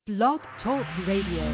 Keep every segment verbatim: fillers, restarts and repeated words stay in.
Blog Talk Radio.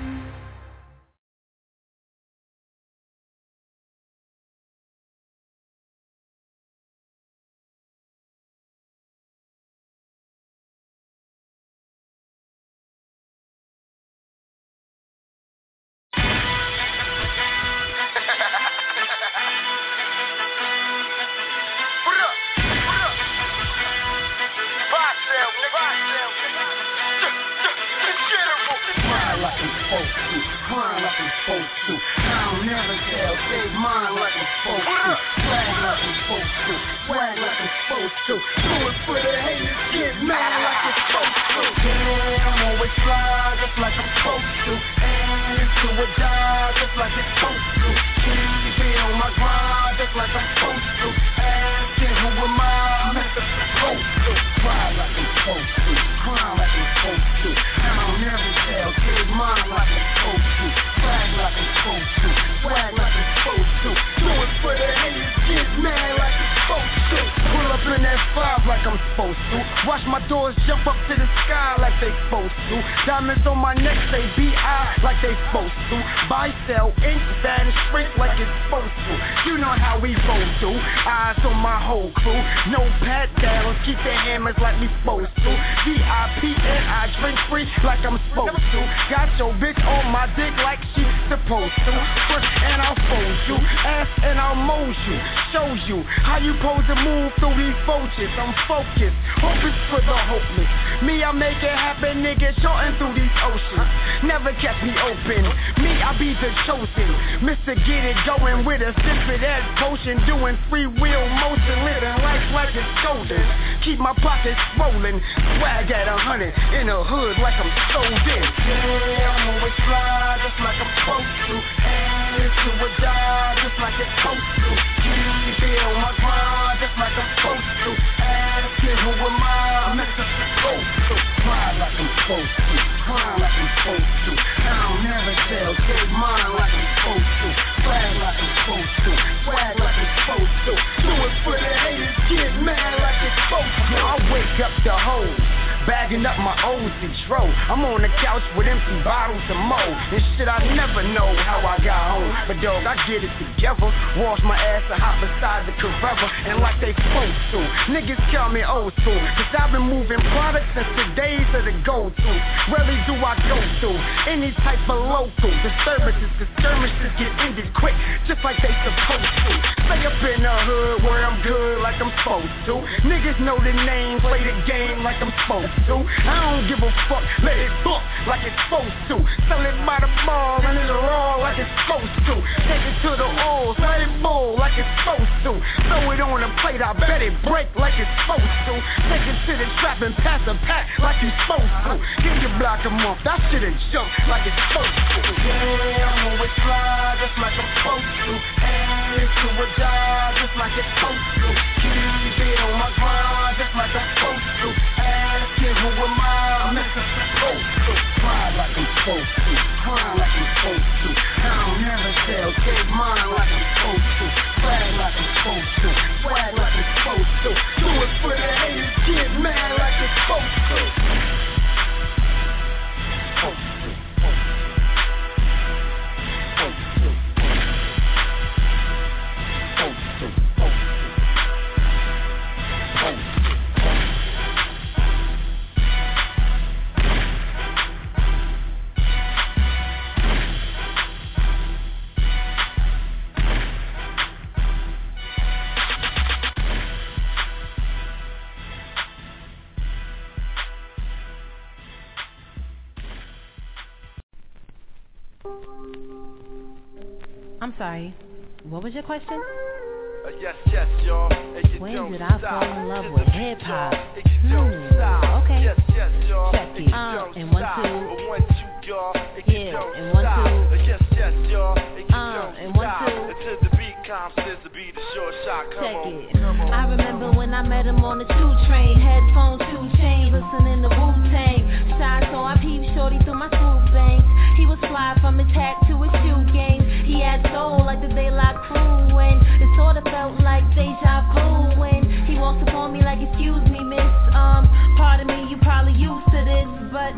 I'm sorry, what was your question? Uh, yes, yes, y'all. When did I fall in love with hip hop? Hmm, okay. Yes, yes, y'all. Check it. Uh, and one, two. One, two, y'all. Yeah, and one, two. Yes, yes, y'all. Uh, and one, two. Until the beat comes, there's the beat, a short shot. Come Check on. it. I remember when I met him on the two train, headphones, two chains, listening to Wu-Tang. Shy, so I peeped shorty through my swoop bangs. He was fly from his hat to his shoe game. He had soul like the daylight crew, and it sorta felt like deja vu when he walked upon me like, excuse me, miss, um, pardon me, you probably used to this, but I love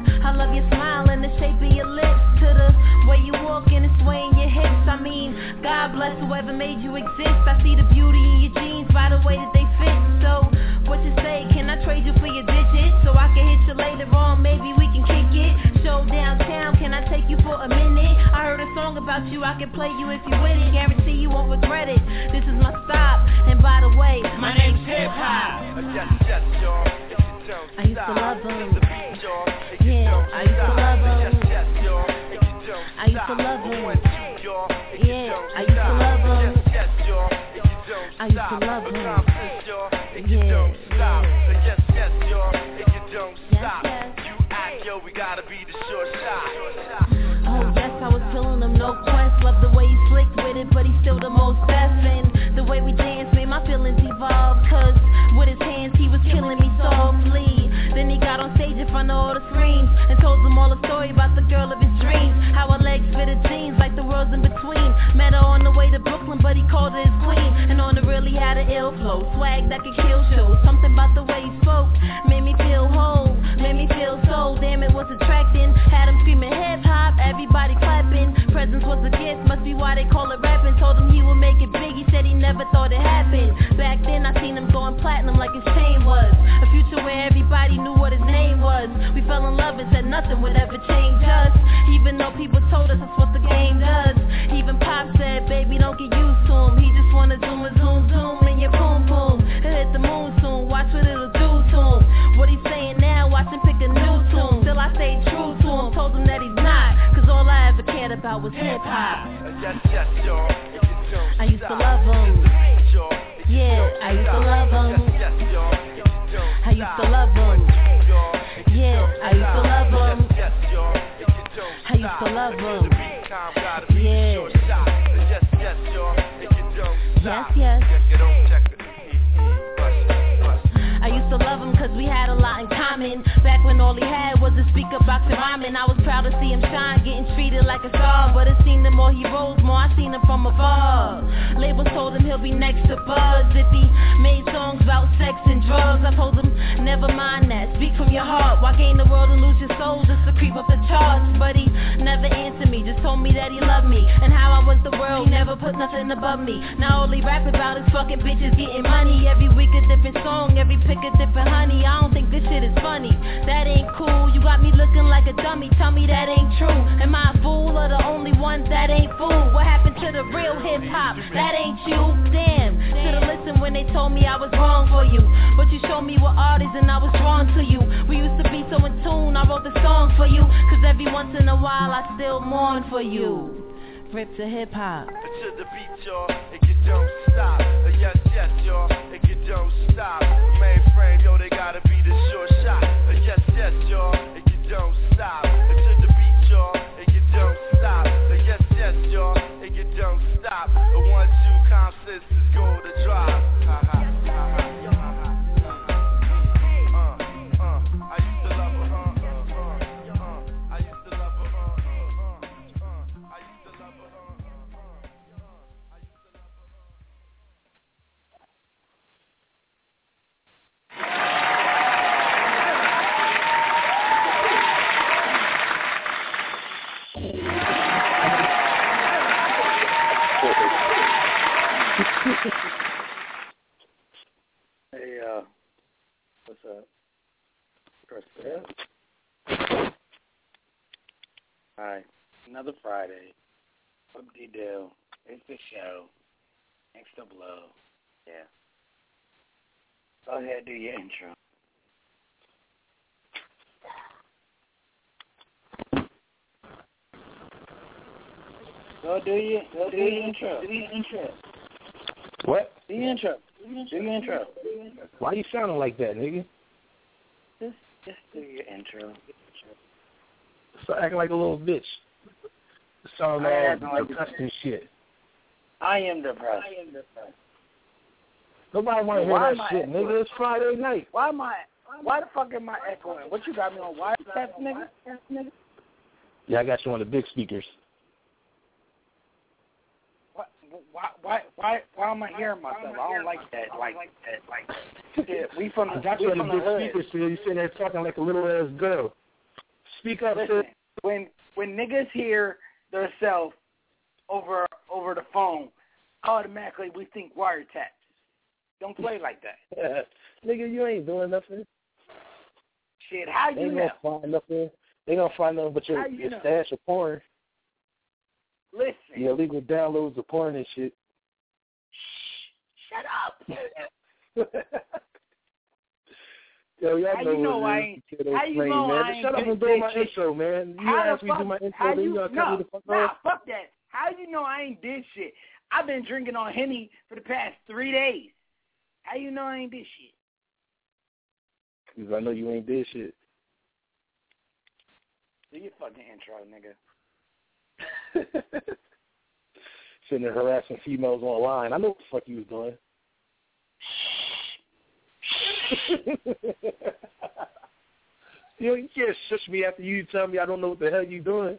of your smile and the shape of your lips, to the way you walk and the sway in your hips. I mean, God bless whoever made you exist. I see the beauty in your jeans by the way that they fit. So, what you say, can I trade you for your digits? So I can hit you later on, maybe we can kick it. Show downtown, can I take you for a minute? I heard a song about you, I can play you if you with it. Guarantee you won't regret it. This is my stop, and by the way, my name's Hip Hop. Yes, yes, y'all. If you don't I used to stop, love them. the beat, y'all. If you Yeah, don't I used to stop, love them. yes, yes, y'all. If you don't I used to stop, love them. one, two, y'all. If you Yeah, don't I used to stop, love them. yes, yes, y'all. If you don't I used to stop, love them. accomplish, y'all. If you Yeah. don't stop, yes, yes, y'all. If you don't Yes, stop, yes. you act, yo, we gotta be the short shot. Oh yes, I was feeling him, no quest. Love the way he slicked with it, but he's still the most best. And the way we dance made my feelings evolve. Cause with his hands he was killing me softly. Then he got on stage in front of all the screens and told them all a story about the girl of his dreams. How her legs fit her jeans like the world's in between. Met her on the way to Brooklyn, but he called her his queen. And on the real he had an ill flow, swag that could kill shows. Something about the way he spoke made me feel whole, made me feel so damn it was attracting. Had him screaming hip hop, everybody clapping. Presence was a gift, must be why they call it rapping. Told him he would make it big, he said he never thought it happened. Back then I seen him going platinum like his chain was. A future where everybody knew what his name was. We fell in love and said nothing would ever change us. Even though people told us that's what the game does. Even Pop said, baby, don't get used to him. He just wanna zoom and zoom, zoom in your boom boom. He'll hit the moon soon, watch what it'll do to him. What he's saying now, watch him pick a new tune. Still I stayed true to him, told him that he's not. Cause all I ever cared about was hip hop. Yes, yes, y'all. If you don't I used to stop, love him. y'all. If you Yeah, don't I used to stop, love him. yes, yes, y'all. If you don't I used to stop, love him. y'all. If you Yeah, don't I used to stop, love him. yes, yes, y'all. If you don't I used to stop, love until him. the beat time, gotta be Yeah. the short shot. Yes, yes, y'all. If you don't stop, Yes, yes. check it on, check it. Bust it, bust it. I used to love him cause we had a lot in common. Back when all he had was a speaker box and rhyming. I was proud to see him shine, getting treated like a star. But it seemed the more he rose, more I seen him from afar. Labels told him he'll be next to Buzz if he made songs about sex and drugs. I told him, never mind that, speak from your heart. Why gain the world and lose your soul just to creep up the charts? But he never answered me, just told me that he loved me and how I was the world, he never put nothing above me. Now all he rap about is fucking bitches getting money. Every week a different song, every pick a different honey. I don't think this shit is funny, that ain't cool. You got me looking like a dummy, tell me that ain't true. Am I a fool or the only one that ain't fool? What happened to the real hip hop? That ain't you, damn. Should've listened when they told me I was wrong for you, but you showed me what artists and I was drawn to you. We used to be so in tune, I wrote the song for you, cause every once in a while I still mourn for you. Rip to hip hop. To the beat, y'all, if you don't stop. Uh, yes, yes, y'all, if you don't stop. Mainframe, yo, they gotta be the short shot. Uh, yes, yes, y'all, if you don't stop. Uh, to the beat, y'all, if you don't stop. Uh, yes, yes, y'all, if you don't stop. Uh, one, two, calm sisters go to drive. Ha ha, ha ha, ha ha. Uh, uh, I used to love her, uh, uh, uh, uh. I used to love her, uh, uh, uh, uh. I used to love her, uh, uh, uh. Hey, uh, what's up? Chris there? Hi, another Friday. Whoop-de-doo. It's the show. Next to blow. Yeah. Go ahead, do your intro. Go do your, go do your intro. Do your intro. What? Do your intro. Do your intro. Why you sounding like that, nigga? Just, just do your intro. So acting like a little bitch. Sound all depressed and shit. I am depressed. I am depressed. Nobody want to hear Why that am I shit, echoing? nigga. It's Friday night. Why am I? Why the fuck am I echoing? What you got me on wireless, nigga? nigga? Yeah, I got you on the big speakers. Why, why, why, why, why am I hearing myself? I don't like that. Like that. Like, yeah, we from I the, got we you on from the the big hood. speakers, so you sitting there talking like a little ass girl. Speak up, Listen, sis. when when niggas hear themselves over over the phone, automatically we think wiretaps. Don't play like that. Nigga, you ain't doing nothing. Shit, how They you ain't know? gonna find nothing. They gonna find nothing but your, How you your know? stash of porn. Listen. Your illegal downloads of porn and shit. Shut up. Yo, y'all How know you know what I it ain't? is. Kiddo How you flame, know man. I ain't Shut up did and do my shit? intro, man. You How asked the me to fuck? do my intro, How then you? you gotta No, cut me the fuck nah, off. fuck that. How you know I ain't did shit? I've been drinking on Henny for the past three days. How you know I ain't did shit? Because I know you ain't did shit. Do your fucking intro, nigga. Sitting there harassing females online. I know what the fuck you was doing. You know, you can't shush me after you tell me I don't know what the hell you doing.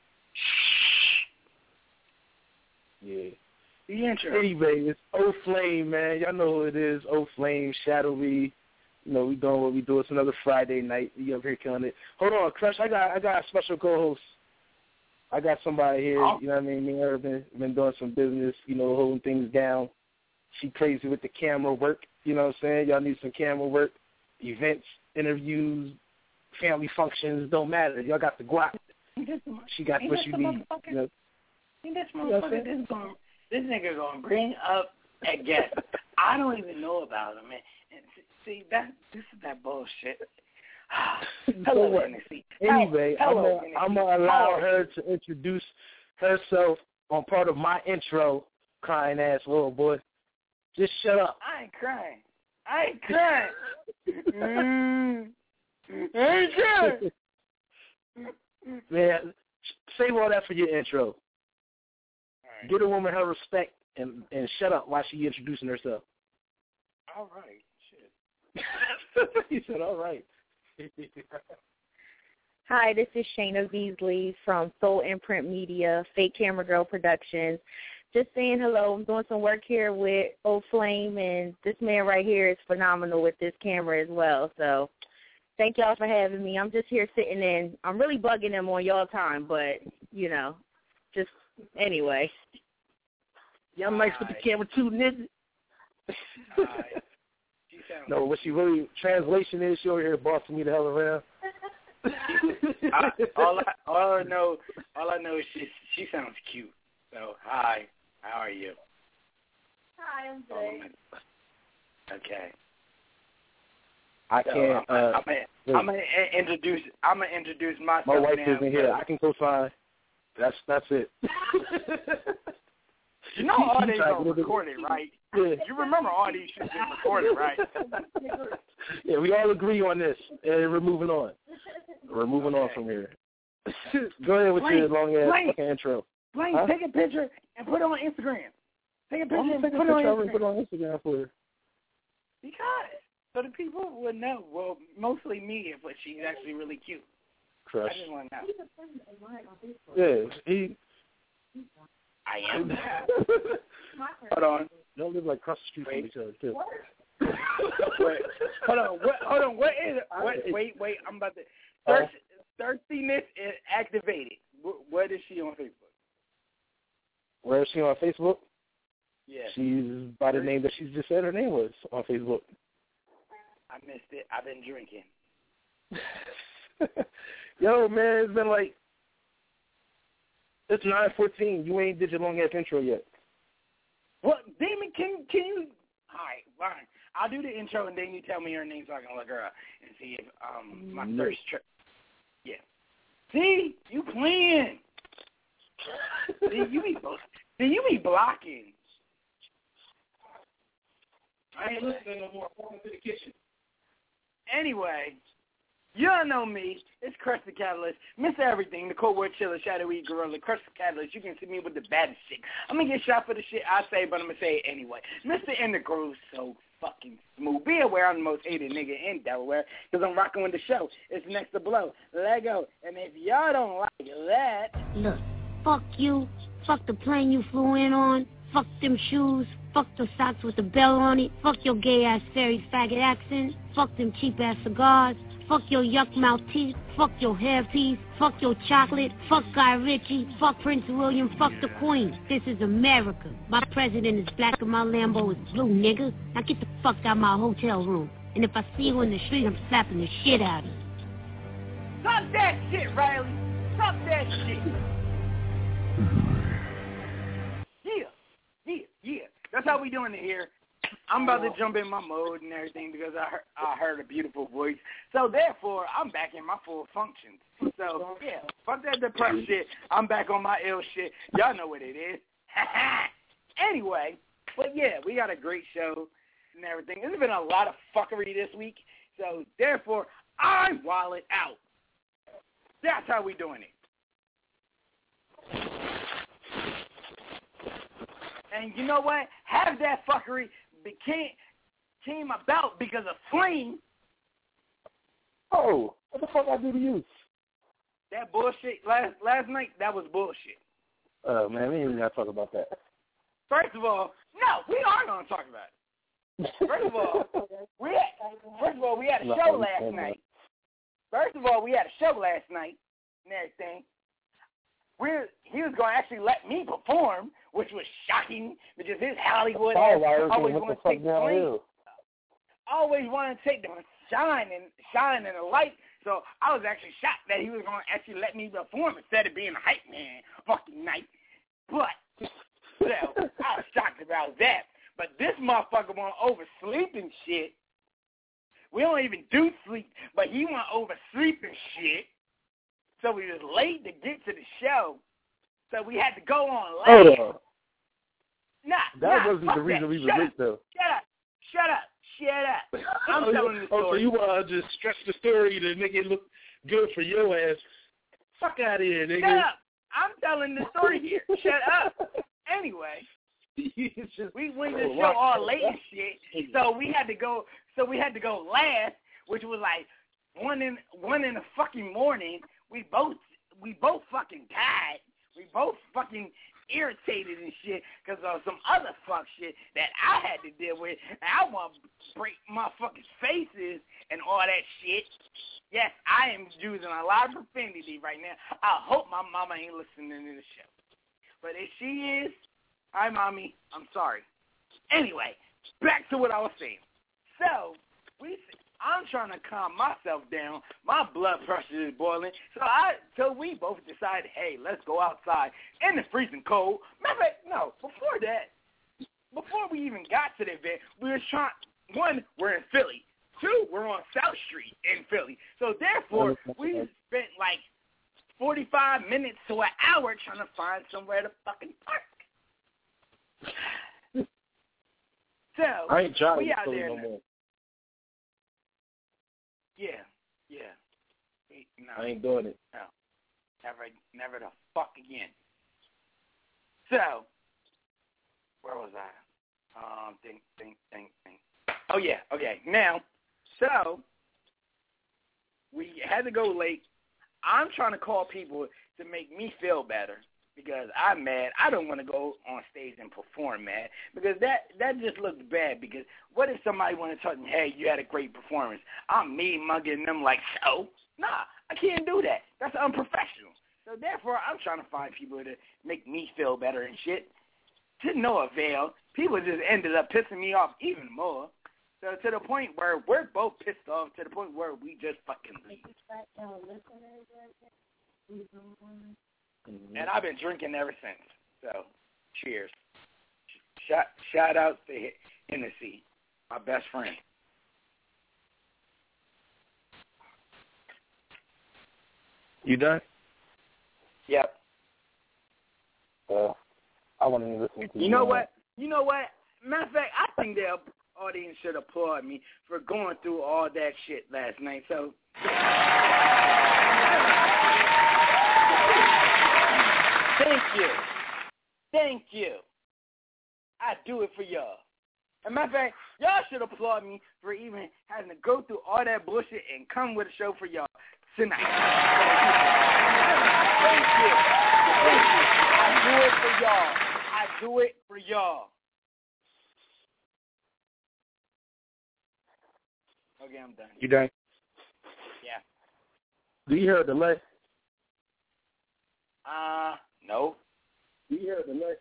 Yeah. The intro. Anyway, it's O Flame, man. Y'all know who it is. O Flame, Shadowy. You know, we doing what we do. It's another Friday night. We up here killing it. Hold on, Crush. I got I got a special co-host. I got somebody here. Oh. You know what I mean? Me and her been been doing some business. You know, holding things down. She crazy with the camera work. You know what I'm saying? Y'all need some camera work, events, interviews, family functions. Don't matter. Y'all got the guap. She got what you need. You know, Ain't this You know what I'm motherfucker, this, gonna, this nigga gonna bring up a guest I don't even know about him, man. And see, that this is that bullshit. Hello, so Hennessy. Anyway, Hello, I'm going to allow her to introduce herself on part of my intro, crying ass little boy. Just shut up. I ain't crying. I ain't crying. mm. I ain't crying. Man, save all that for your intro. Right. Get a woman her respect and, and shut up while she introducing herself. All right. Shit. He said, all right. Hi, this is Shayna Beasley from Soul Imprint Media, Fake Camera Girl Productions. Just saying hello. I'm doing some work here with O Flame, and this man right here is phenomenal with this camera as well. So thank y'all for having me. I'm just here sitting in. I'm really bugging them on y'all time, but, you know, just anyway. Y'all nice with the camera too, nigga. No, what she really, translation is, she over here bossing me the hell around. I, all, I, all I know, all I know is she, she sounds cute. So, hi, how are you? Hi, I'm good. Okay. I So, can't. I'm, Uh, I'm, gonna, I'm gonna introduce. I'm gonna introduce myself. my wife now, isn't here. I can co-sign. That's that's it. You know all these are recorded, right? Yeah. You remember all these shit been recorded, right? Yeah, we all agree on this, and we're moving on. We're moving okay. on from here. Go ahead with Blaine, your long ass Blaine, fucking intro. Blaine, huh? Take a picture and put it on Instagram. Take a picture I'm and take put a it on picture Instagram. and put it on Instagram for her. Because so the people would know. Well, mostly me, but she's actually really cute. Crush. I just want to know. Yeah, he. I am. Hold on. Don't live like across the street from each other, too. Wait, hold on. What? Hold on. What is it? What, wait, wait. I'm about to. Thirst, thirstiness is activated. What, what is she on Facebook? Where is she on Facebook? Yeah. She's by the name that she just said her name was on Facebook. I missed it. I've been drinking. Yo, man, it's been like, it's nine fourteen. You ain't did your long ass intro yet. Well, Damon, can can you? All right, fine. I'll do the intro and then you tell me her name so I can look her up and see if um my no. first trip. Yeah. See, you playing. See, you be see, you be blocking. I ain't listening no more. Walking to the kitchen. Anyway. You don't know me. It's Crush the Catalyst. Mister Everything, the Cold War Chiller, Shadowy Gorilla, Crush the Catalyst. You can see me with the baddest shit. I'm going to get shot for the shit I say, but I'm going to say it anyway. Mister In the Groove, so fucking smooth. Be aware I'm the most hated nigga in Delaware because I'm rocking with the show. It's Next to Blow. Lego. And if y'all don't like that... Look, fuck you. Fuck the plane you flew in on. Fuck them shoes. Fuck the socks with the bell on it. Fuck your gay-ass fairy faggot accent. Fuck them cheap-ass cigars. Fuck your yuck mouth teeth. Fuck your hairpiece. Fuck your chocolate. Fuck Guy Ritchie. Fuck Prince William. Fuck the Queen. This is America. My president is black and my Lambo is blue, nigga. Now get the fuck out of my hotel room. And if I see you in the street, I'm slapping the shit out of you. Stop that shit, Riley. Stop that shit. Yeah, yeah, yeah. That's how we doing it here. I'm about to jump in my mode and everything because I heard, I heard a beautiful voice. So therefore, I'm back in my full functions. So yeah, fuck that depressed shit. I'm back on my ill shit. Y'all know what it is. Anyway, but yeah, we got a great show and everything. There's been a lot of fuckery this week. So therefore, I'm wilding out. That's how we doing it. And you know what? Half that fuckery became came about because of Flame. Oh, what the fuck I do to you? That bullshit last last night, that was bullshit. Oh, man, we ain't even got to talk about that. First of all, no, we are going to talk about it. First of all, we had, first of all, we had a show last night. First of all, we had a show last night and everything. We're, he was going to actually let me perform, which was shocking because his Hollywood ass always want to take the lead. Always want to take the shine and shine in the light. So I was actually shocked that he was going to actually let me perform instead of being a hype man fucking night. But, so, I was shocked about that. But this motherfucker want to oversleep and shit. We don't even do sleep, but he want to oversleep and shit. So we was late to get to the show. So we had to go on late. Hold on. Nah, that nah, wasn't the reason that. we were Shut late, up. though. Shut up. Shut up. Shut up. I'm oh, telling the story. Oh, so you want to just stretch the story to make it look good for your ass. Fuck out of here, nigga. Shut up. I'm telling the story here. Shut up. Anyway, just, we went to the show all late and shit, so we had to go. So we had to go last, which was like one in one in the fucking morning. We both we both fucking died. We both fucking irritated and shit because of some other fuck shit that I had to deal with. And I want to break motherfuckers' faces and all that shit. Yes, I am using a lot of profanity right now. I hope my mama ain't listening to the show. But if she is, hi, Mommy, I'm sorry. Anyway, back to what I was saying. So, we, I'm trying to calm myself down. My blood pressure is boiling. So I, so we both decided, hey, let's go outside in the freezing cold. Matter of fact, no, before that, before we even got to the event, we were trying, one, we're in Philly. Two, we're on South Street in Philly. So therefore, we spent like forty-five minutes to an hour trying to find somewhere to fucking park. So, I ain't trying we to out there. no more. Yeah, yeah. No, I ain't doing it. No, never, never the fuck again. So, where was I? Um, think, think, think, think. Oh yeah, okay. Now, so we had to go late. I'm trying to call people to make me feel better because I'm mad. I don't want to go on stage and perform mad because that that just looks bad. Because what if somebody want to tell me, hey, you had a great performance? I'm me mugging them like, so? Nah, I can't do that. That's unprofessional. So therefore, I'm trying to find people to make me feel better and shit. To no avail. People just ended up pissing me off even more. So to the point where we're both pissed off to the point where we just fucking leave. And I've been drinking ever since. So, cheers. Shout, shout out to Hennessy, my best friend. You done? Yep. Uh, I want to listen to you. You know what? You know what? Matter of fact, I think the audience should applaud me for going through all that shit last night. So, thank you. Thank you. I do it for y'all. As a matter of fact, y'all should applaud me for even having to go through all that bullshit and come with a show for y'all tonight. Thank you. Thank you. I do it for y'all. I do it for y'all. Okay, I'm done. You done? Yeah, Do you hear a delay? Uh, no. Do you hear a delay?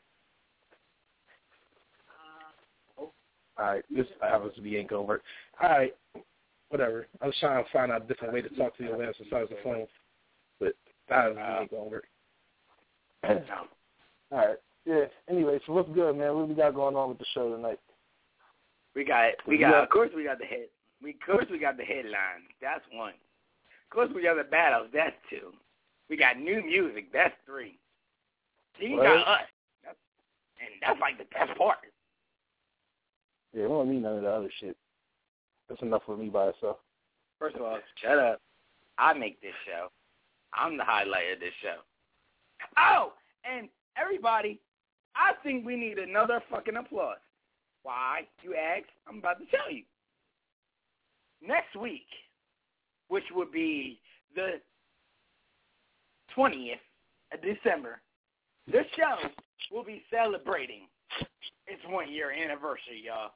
Uh, oh. All right, this happens to be ain't gonna work. All right, whatever. I was trying to find out a different way to talk to you man besides the phone, but that uh, ain't gonna work. No. All right. Yeah. Anyway, so what's good, man? What we got going on with the show tonight? We got, we got. Of course, we got the head. We, of course, we got the headlines. That's one. Of course, we got the battles. That's two. We got new music. That's three. He What? got us. That's, and that's like the best part. Yeah, we don't need none of the other shit. That's enough for me by itself. First of all, shut up. I make this show. I'm the highlight of this show. Oh, and everybody, I think we need another fucking applause. Why? You ask. I'm about to tell you. Next week, which would be the twentieth of December, this show will be celebrating its one-year anniversary, y'all.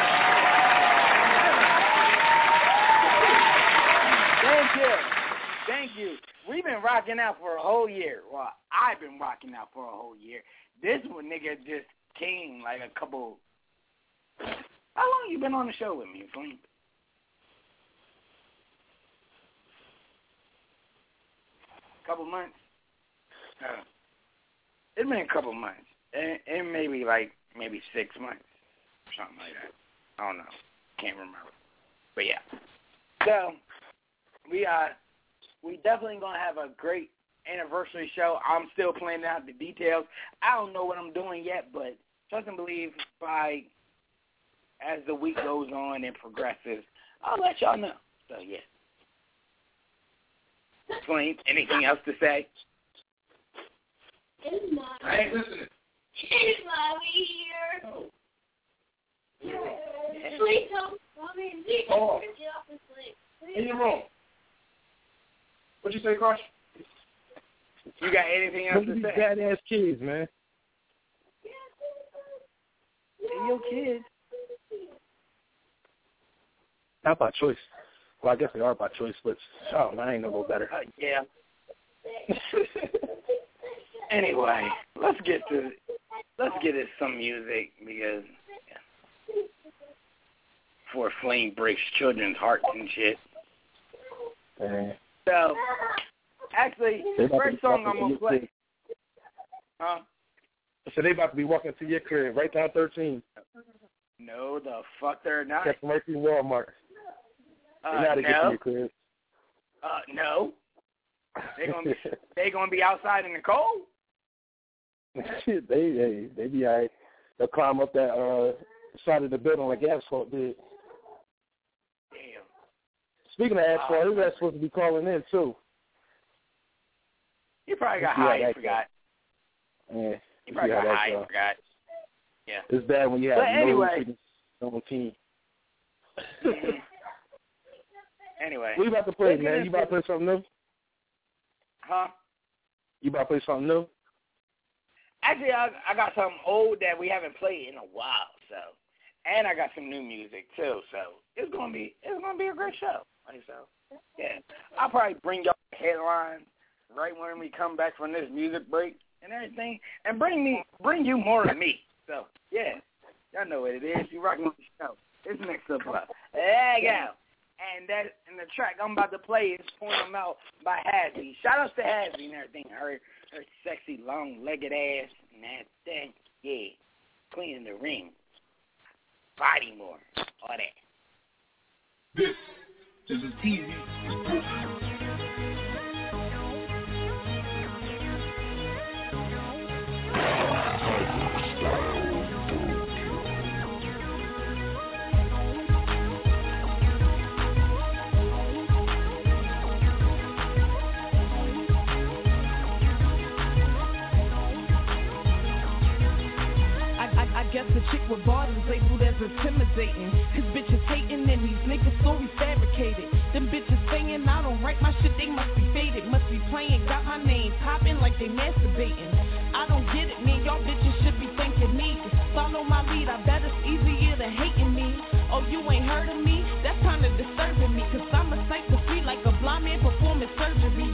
Thank you. Thank you. We've been rocking out for a whole year. Well, I've been rocking out for a whole year. This one nigga just came like a couple... How long you been on the show with me, Flame? Couple months? Uh, it's been a couple months. And, and maybe like, maybe six months. Something like that. I don't know. Can't remember. But yeah. So, we are, we definitely going to have a great anniversary show. I'm still planning out the details. I don't know what I'm doing yet, but trust and believe by, as the week goes on and progresses, I'll let y'all know. So, yeah. Flame, anything else to say? It's mommy. I ain't listening. It's mommy here. Oh. Yeah. Please don't, mommy. Please Oh. don't get off the sleep. In your room. What'd you say, Crush? You got anything else Look to at say? these badass kids, man. And your kids. Not by choice. Well, I guess they are by choice, but oh, I ain't no better. Uh, yeah. Anyway, let's get to let's get to some music because yeah, before Flame breaks children's hearts and shit. Man. So, actually, the first song I'm gonna play. Huh? So they about to be walking to your crib right down thirteen. No, the fuck they're not. That's Murphy Walmart. Uh, They gotta get to no. your crib. Uh, no. They gonna be they gonna be outside in the cold. they they they be all right. They'll climb up that uh side of the building like asphalt did. Damn. Speaking of asphalt, uh, his ass supposed to be calling in too. He probably got Yeah, high and that forgot. Yeah. He probably got high and forgot. Yeah. It's bad when you have but anyway. no on team. Anyway. What you about to play, man? You about to play something new? Huh? You about to play something new? Actually, I, I got something old that we haven't played in a while, so, and I got some new music too, so it's gonna be it's gonna be a great show. Like so, yeah. I'll probably bring y'all headlines right when we come back from this music break and everything, and bring me bring you more of me. So yeah, y'all know what it is. You rocking with the show. It's Next Up Love. There you go. And that and the track I'm about to play is Point 'Em Out by Hazzy. Shout outs to Hazzy and everything. Her her sexy long legged ass and that thing. Yeah. Cleaning the ring. Body more. All that. This is a T V. I guess the chick with bars is labeled as intimidating. His bitches hating and these niggas stories fabricated. Them bitches saying I don't write my shit, they must be faded. Must be playing, got my name popping like they masturbating. I don't get it, man, y'all bitches should be thanking me. Follow my lead, I bet it's easier than hating me. Oh, you ain't heard of me? That's kinda disturbing me. Cause I'm a sight to see like a blind man performing surgery.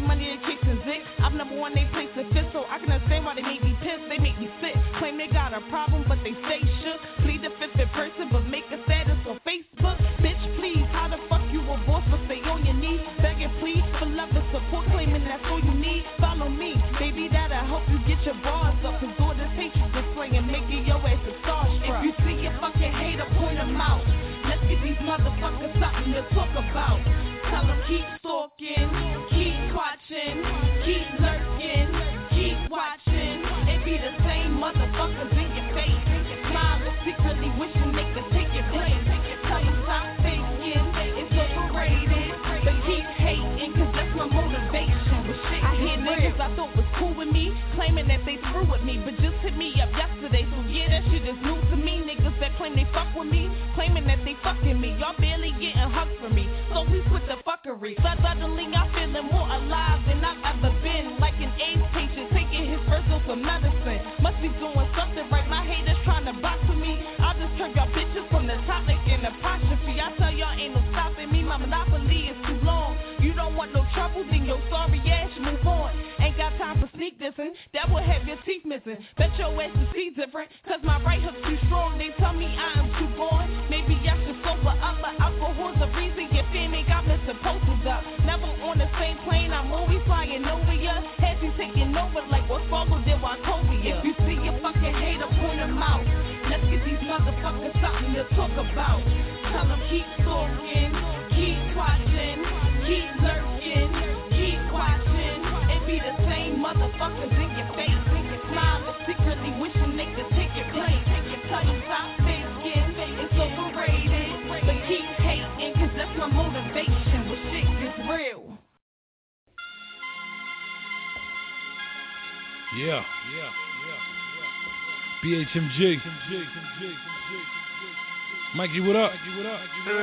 money to kicks and zick. I've never won they place to fit, so I can understand why they make me pissed. They make me sick. Claim they got a problem, but they stay shook. Plead the fifth in person, but make a status on Facebook. Bitch, please, how the fuck you a boss, but stay on your knees? Begging please for love and support, claiming that's all you need. Follow me, baby, that'll help you get your bars up. Cause all this hate you display and making your ass a starstruck. If you see a fucking hater, point them out. Let's get these motherfuckers something to talk about. Tell them keep stalking, keep watching, keep lurking, keep watching. It be the same motherfuckers in your face. Smile and secretly wishing they could take your place. Tell them stop faking, it's overrated. But keep hating, cause that's my motivation. But shit, I hear niggas I thought was cool with me, claiming that they through with me, but just hit me up yesterday. So yeah, that shit is new to me. Niggas that claim they fuck with me, claiming that they fucking me. Y'all barely getting hugs from me, so we quit the fuckery. So suddenly I'm feeling more alive than I've ever been. Like an AIDS patient taking his first dose of medicine. Must be doing something right, my haters trying to box with me. I just turn y'all bitches from the topic in apostrophe. I tell y'all ain't no stopping me, my monopoly is too long. You don't want no trouble, then your sorry ass move on. Ain't got time for sneak dissing, that will have your teeth missing. Bet your ass to see different, cause my right hook's too strong. They tell me I am too born, maybe I should sober up, but alcohol's the reason your family got Mister Posters up. Never on the same plane, I'm always flying over ya. Had you taking over like what Fargo did Wachovia. If you see a fucking hater, point them out. Let's get these motherfuckers something to talk about. Tell them keep stalking, keep watching, keep lurking, keep watching. It be the same motherfuckers in your face. Smile and secretly wishing they could take your place. Tell you stop faking, it's overrated. But keep hating, cause that's my motivation. When shit gets real. Yeah, yeah, yeah. B H M G. Mikey, what up? Mikey, what up?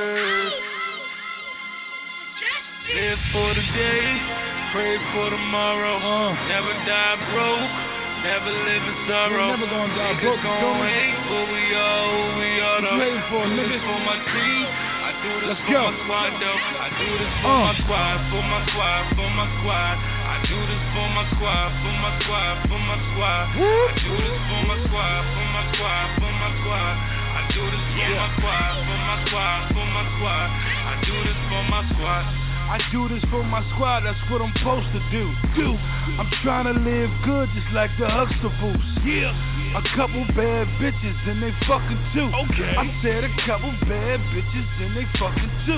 Live for the day, pray for tomorrow. Uh. Never die broke, never live in sorrow. We're never gonna die broke. Gon' hate, but we are who we are. What you waiting for, nigga? For my team, I do this Let's for go. my squad, though. I do this for Uh. my squad, for my squad, for my squad. I do this for my squad, for my squad, for my squad. I do this for my squad, for my squad, for my squad. I do this for my squad, for my squad, for my squad. I do this for my squad. I do this for my squad, that's what I'm supposed to do. Do. I'm trying to live good just like the Huxtables. Yeah. A couple bad bitches and they fucking too. Okay. I said a couple bad bitches and they fucking too.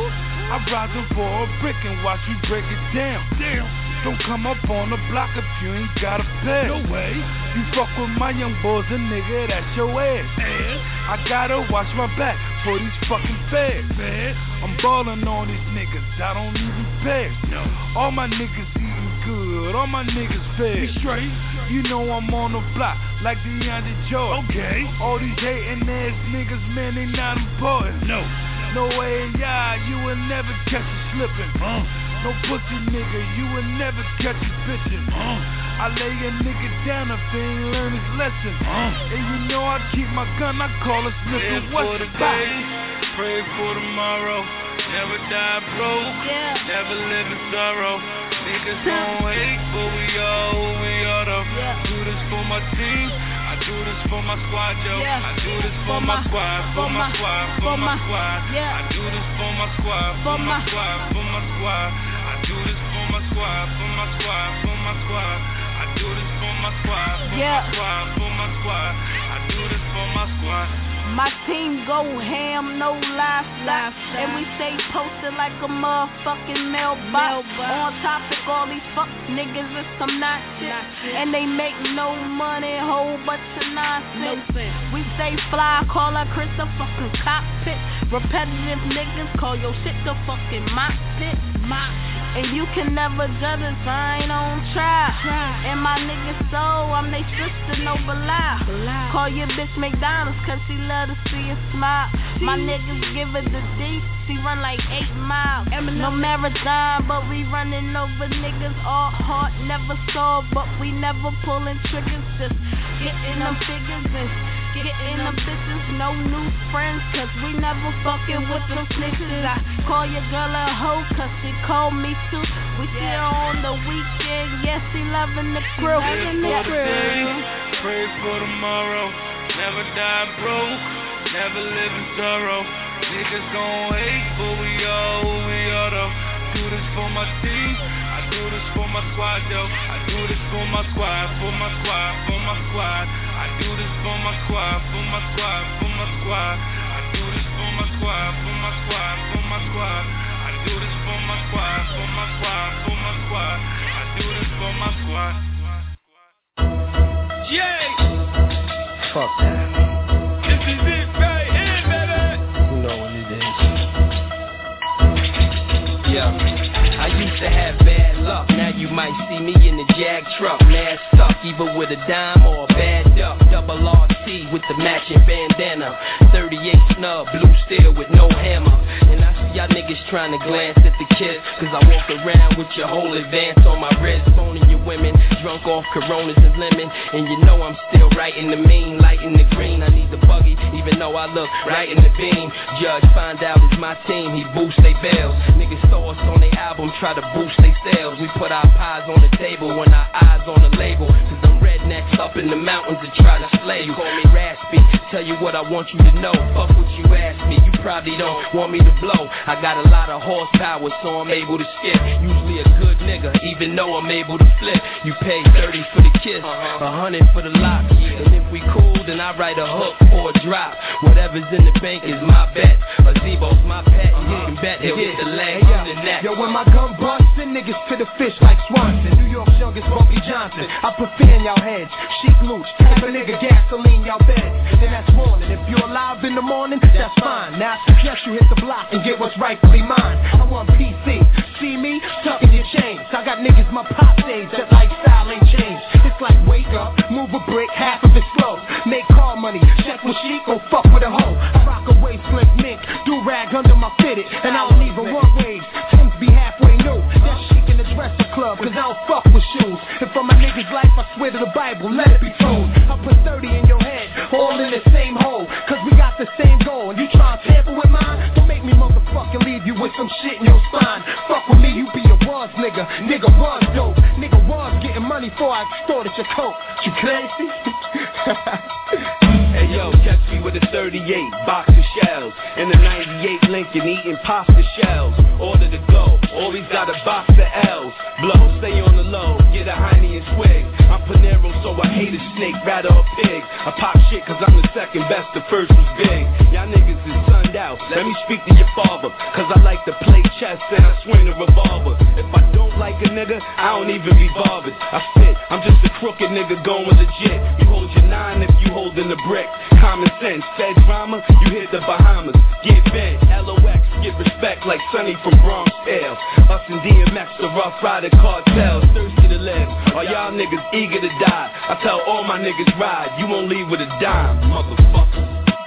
I ride the ball brick and watch you break it down. Damn. Don't come up on the block if you ain't got a pay. No way. You fuck with my young boys, a nigga, that's your ass. And I gotta watch my back for these fucking feds. Man, I'm ballin' on these niggas, I don't even pass. No. All my niggas eating good, all my niggas fed. We straight. You know I'm on the block like DeAndre Jordan. Okay. All these hating ass niggas, man, they not important. No. No way, yeah, you will never catch you slipping. Uh. No pussy nigga, you will never catch you bitchin'. Uh. I lay a nigga down if he ain't learn his lesson. Uh. And you know I keep my gun, I call it Smith and Wesson. Live for the day, pray for tomorrow. Never die broke, yeah. Never live in sorrow. Niggas gon' hate, but we are who we are though. Yeah. Do this for my team, I do this for my squad, yo. Yeah. I do this for, for my squad, for my squad, for my squad. Yeah. I do this for my squad, for my squad, for my squad. I do this for my squad, for my squad, for my squad. I do this for my squad, for my squad, for my squad. I do this for my squad. My team go ham, no livestock, and we stay posted like a motherfucking mailbox. mailbox. On topic, all these fuck niggas is some not shit, not shit. And they make no money, whole bunch of nonsense. No sense. We stay fly, call our Chris a fucking cockpit. Repetitive niggas call your shit the fucking mop shit. Mop. And you can never judge us, I ain't on trial. Try. And my niggas so, I'm they sister, no belie. Call your bitch McDonald's, cause she love to see us smile. My niggas give it the deep. We run like eight miles. No marathon, but we running over niggas. All heart, never sold, but we never pulling triggers. Just getting them figures and getting them bitches. No new friends, cause we never fucking with them snitches. I call your girl a hoe, cause she called me too. We see her on the weekend, yes, she loving the crew. Live for today, pray for tomorrow. Never die broke, never live in sorrow. Niggas gon' hate, but we all who we are though. Do this for my team, I do this for my squad though. I do this for my squad, for my squad, for my squad. I do this for my squad, for my squad, for my squad. I do this for my squad, for my squad, for my squad. I do this for my squad, for my squad, for my squad. I do this for my squad. Yay! Fuck that. This is it right here, baby. You know what it is. Yeah, I used to have bad luck. Now you might see me in the Jag truck. Mad stuck, either with a dime or a bad duck. Double R T with the matching bandana. thirty-eight snub, blue steel with no hammer. And I see y'all niggas trying to glance at the kids, cause I walk around with your whole advance on my wrist. Phoning your women, drunk off Coronas and lemon. And you know I'm still right in the mean, light in the green. I need the buggy, even though I look right in the beam. Judge find out it's my team, he boost they bells. Niggas throw us on their album, try to boost they sales. We put our pies on the table when our eyes on the label. Cause them rednecks up in the mountains to try to slay you. Call me raspy, tell you what I want you to know. Fuck what you ask me, you probably don't want me to blow. I got a lot of horsepower, so I'm able to skip. Usually a good nigga, even though I'm able to flip. You pay thirty for the kiss, a hundred for the lock. And if we cool, then I write a hook or a drop. Whatever's in the bank is my bet. A Zebo's my pet, and you can bet he'll hit the leg other than that. Yo, when my gun busts, send niggas to the fish like Swanson. New York's youngest Bumpy Johnson. I put fear in y'all heads, chic looch, type a nigga gasoline y'all beds. Then that's warning. If you're alive in the morning, that's fine. Now I suggest you hit the block and get what's rightfully mine. I want P C. See me tucking your chains. I got niggas my pop days, that lifestyle ain't changed. It's like wake up, move a brick, half of it slow. Make call money, check with sheet, go fuck with a hoe. I rock a waist flip mink, do rag under my fitted, and I don't even want waves. Tim's be halfway new. That chic in the dresser club, cause I don't fuck with shoes. And for my niggas' life, I swear to the Bible, let it be told. I put thirty in your head, all in the same hole, cause we got the same goal. And you try to tamper with mine, don't make me motherfucking leave you with some shit in your spine. Fuck with me, you be a was nigga, nigga was dope. Nigga was getting money before I extorted your coat. You crazy? Hey yo, catch me with a thirty-eight, box of shells. In a ninety-eight Lincoln, eating pasta shells. Order to go, always got a box of L's. Blow, stay on the low, get a Heine and swig. I'm Panero, so I hate a snake, rather a pig. I pop shit cause I'm the second best, the first was big. Y'all niggas is sunned out, let me speak to your father. Cause I like to play chess and I swing a revolver. If I don't like a nigga, I don't even be bothered. I spit, I'm just a crooked nigga going legit. You hold your nine if you holding the brick. Common sense, said drama, you hit the Bahamas. Get bent, L O X, get respect like Sonny from Bronx Tale. Us and D M X, the rough rider cartels. Thirsty to live, are y'all niggas eager to die? I tell all my niggas ride, you won't leave with a dime, motherfucker.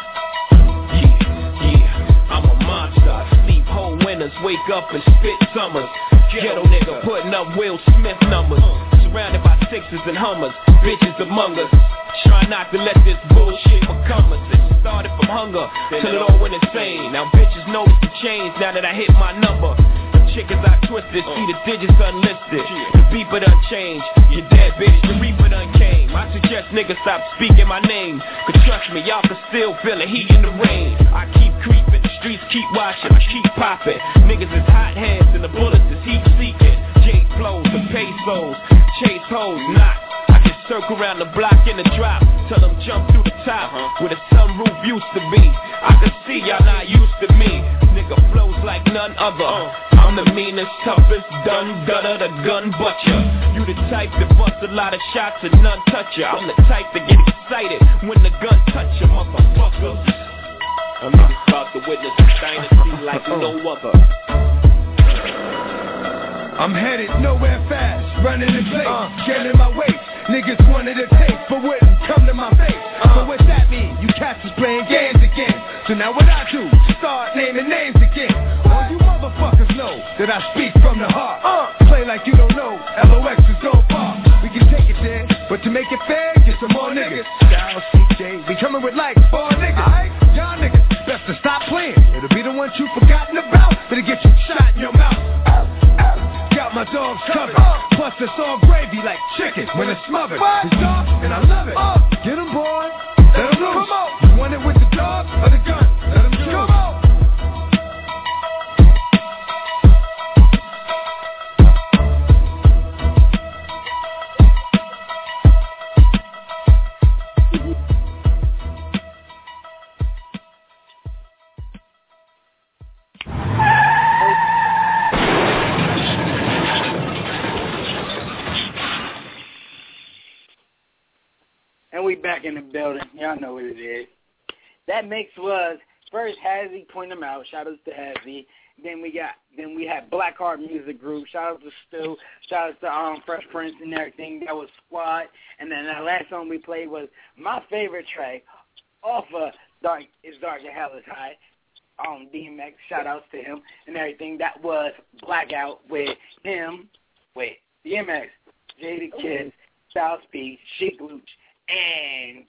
Yeah, yeah, I'm a monster. Sleep whole winters, wake up and spit summers. Ghetto nigga putting up Will Smith numbers. Surrounded by sixes and hummers, bitches among us. Try not to let this bullshit become us. It started from hunger till it all went insane. Now bitches notice the change now that I hit my number. The chickens I twisted, see the digits unlisted. The beeper done changed, you dead bitch, the reaper done came. I suggest niggas stop speaking my name. Cause trust me, y'all can still feel the heat in the rain. I keep creeping, the streets keep watching, I keep popping. Niggas is hot hands and the bullets is heat seeking. J flows, the pesos, chase hoes, not. I just circle around the block in the drop, tell them jump through the top, uh-huh. Where the sunroof used to be. I can see y'all not used to me. Nigga flows like none other. uh. I'm the meanest, toughest, done gutter, the gun butcher. You the type that bust a lot of shots and none touch ya. I'm the type that get excited when the gun touch ya, motherfucker. I'm niggas about to witness a dynasty like no other. I'm headed nowhere fast, running in place, uh, getting my weight. Niggas wanted a taste, but wouldn't come to my face. So what's that mean? You cats is playing games again. So now what I do? Start naming names again. All you motherfuckers know that I speak from the heart. Uh, play like you don't know. L O X is go far. We can take it there, but to make it fair, get some more niggas. Styles, C J, we coming with like four niggas. Alright, y'all niggas, best to stop playing. It'll be the ones you forgotten about that'll get you shot in your mouth. Got my dogs covered. Plus it's all gravy like chicken when it's smothered. It's dark and I love it. Get 'em, boy. Let 'em loose. You want it with the dog or the gun? Let 'em choose. Come on. And we back in the building. Y'all know what it is. That mix was first Hazzy, point them out. Shout out to Hazzy. Then we got then we had Blackheart Music Group. Shout out to Stu. Shout out to um Fresh Prince and everything. That was Squad. And then that last song we played was my favorite track off of Dark Is Dark and Hell Is High. Um D M X. Shout outs to him and everything. That was Blackout with him, with D M X, Jada Kidd, Styles P, Sheek Louch, and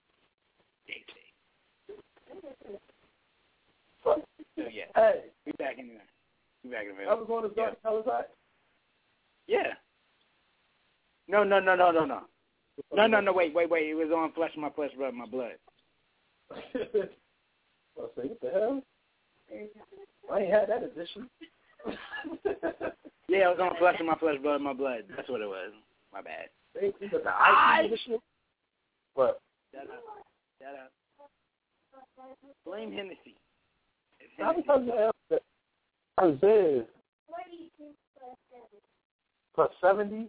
so yeah, hey, we back in there. We back in there. I was going to start. How was that? Yeah. No, no, no, no, no, no. No, no, no. Wait, wait, wait. It was on Flesh of My Flesh, Blood of My Blood. I was like, what the hell? I ain't had that edition. Yeah, it was on Flesh of My Flesh, Blood of My Blood. That's what it was. My bad. They think that the I edition. What? Shut up. Shut up. Blame Hennessy. How many times I have Isaiah plus seventy?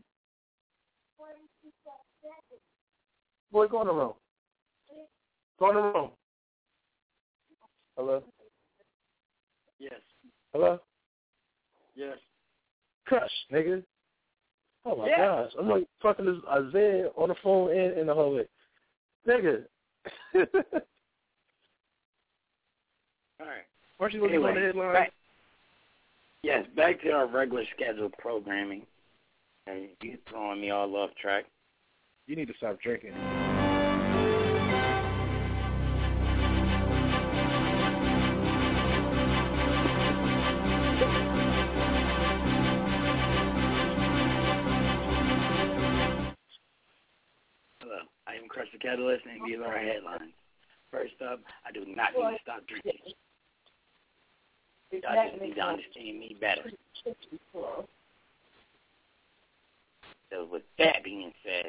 Boy, go in the room. Go in the room. Hello? Yes. Hello? Yes. Crush, nigga. Oh, my yeah. gosh. I'm like fucking this Isaiah on the phone and in the hallway. Nigga. All right. Aren't you looking anyway, on the headline? Back, yes, back to our regular scheduled programming. Hey, you're throwing me all off track. You need to stop drinking. Hello, I am Crush the Catalyst, and these are our headlines. First up, I do not need to stop drinking. Y'all just need to understand me better. So with that being said,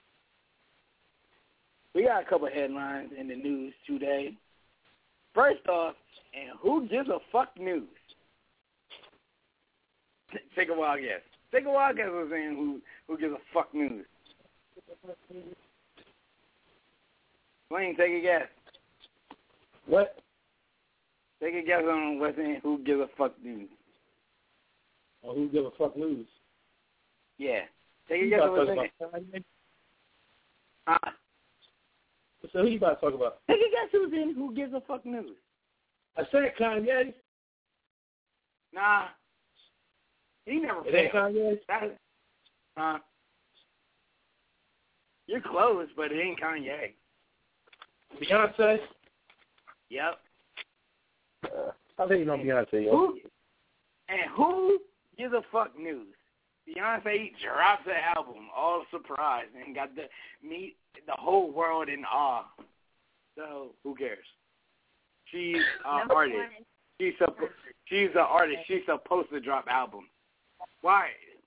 we got a couple headlines in the news today. First off, and who gives a fuck news? Take a wild guess. Take a wild guess who's saying who, who gives a fuck news. Wayne, take a guess. What? Take a guess on what's in who gives a fuck news. Or who give a fuck news? Yeah. Take a guess on what's in it. Huh? So who you about to talk about? Take a guess who's in who gives a fuck news. I said Kanye. Nah. He never It ain't Kanye? That, huh? You're close, but it ain't Kanye. Beyonce? Yep. Uh, I think you know Beyonce, yo. Who, and who gives a fuck news? Beyonce drops an album, all surprised, and got to meet the whole world in awe. So who cares? She's an artist. She's a she's an artist. She's supposed to drop albums. Why?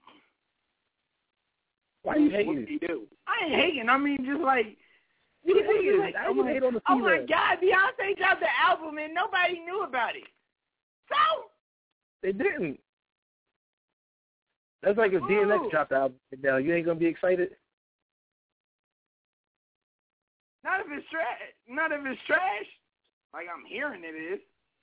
Why are you hating? What do you do? I ain't hating. I mean, just like. You hate, like, I would hate on the oh my God, Beyonce dropped the album and nobody knew about it. So they didn't. That's like if D M X dropped the album now, you ain't gonna be excited. Not if it's trash. Not if it's trash. Like I'm hearing it is.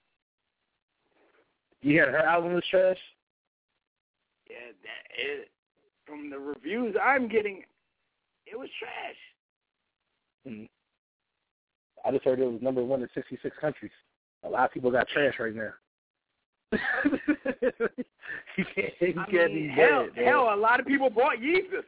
You heard her album was trash? Yeah, that is. From the reviews I'm getting, it was trash. Mm. I just heard it was number one in sixty-six countries. A lot of people got trash right now. you can't, you I can't mean, be hell, bad, hell, a lot of people bought Yeezus.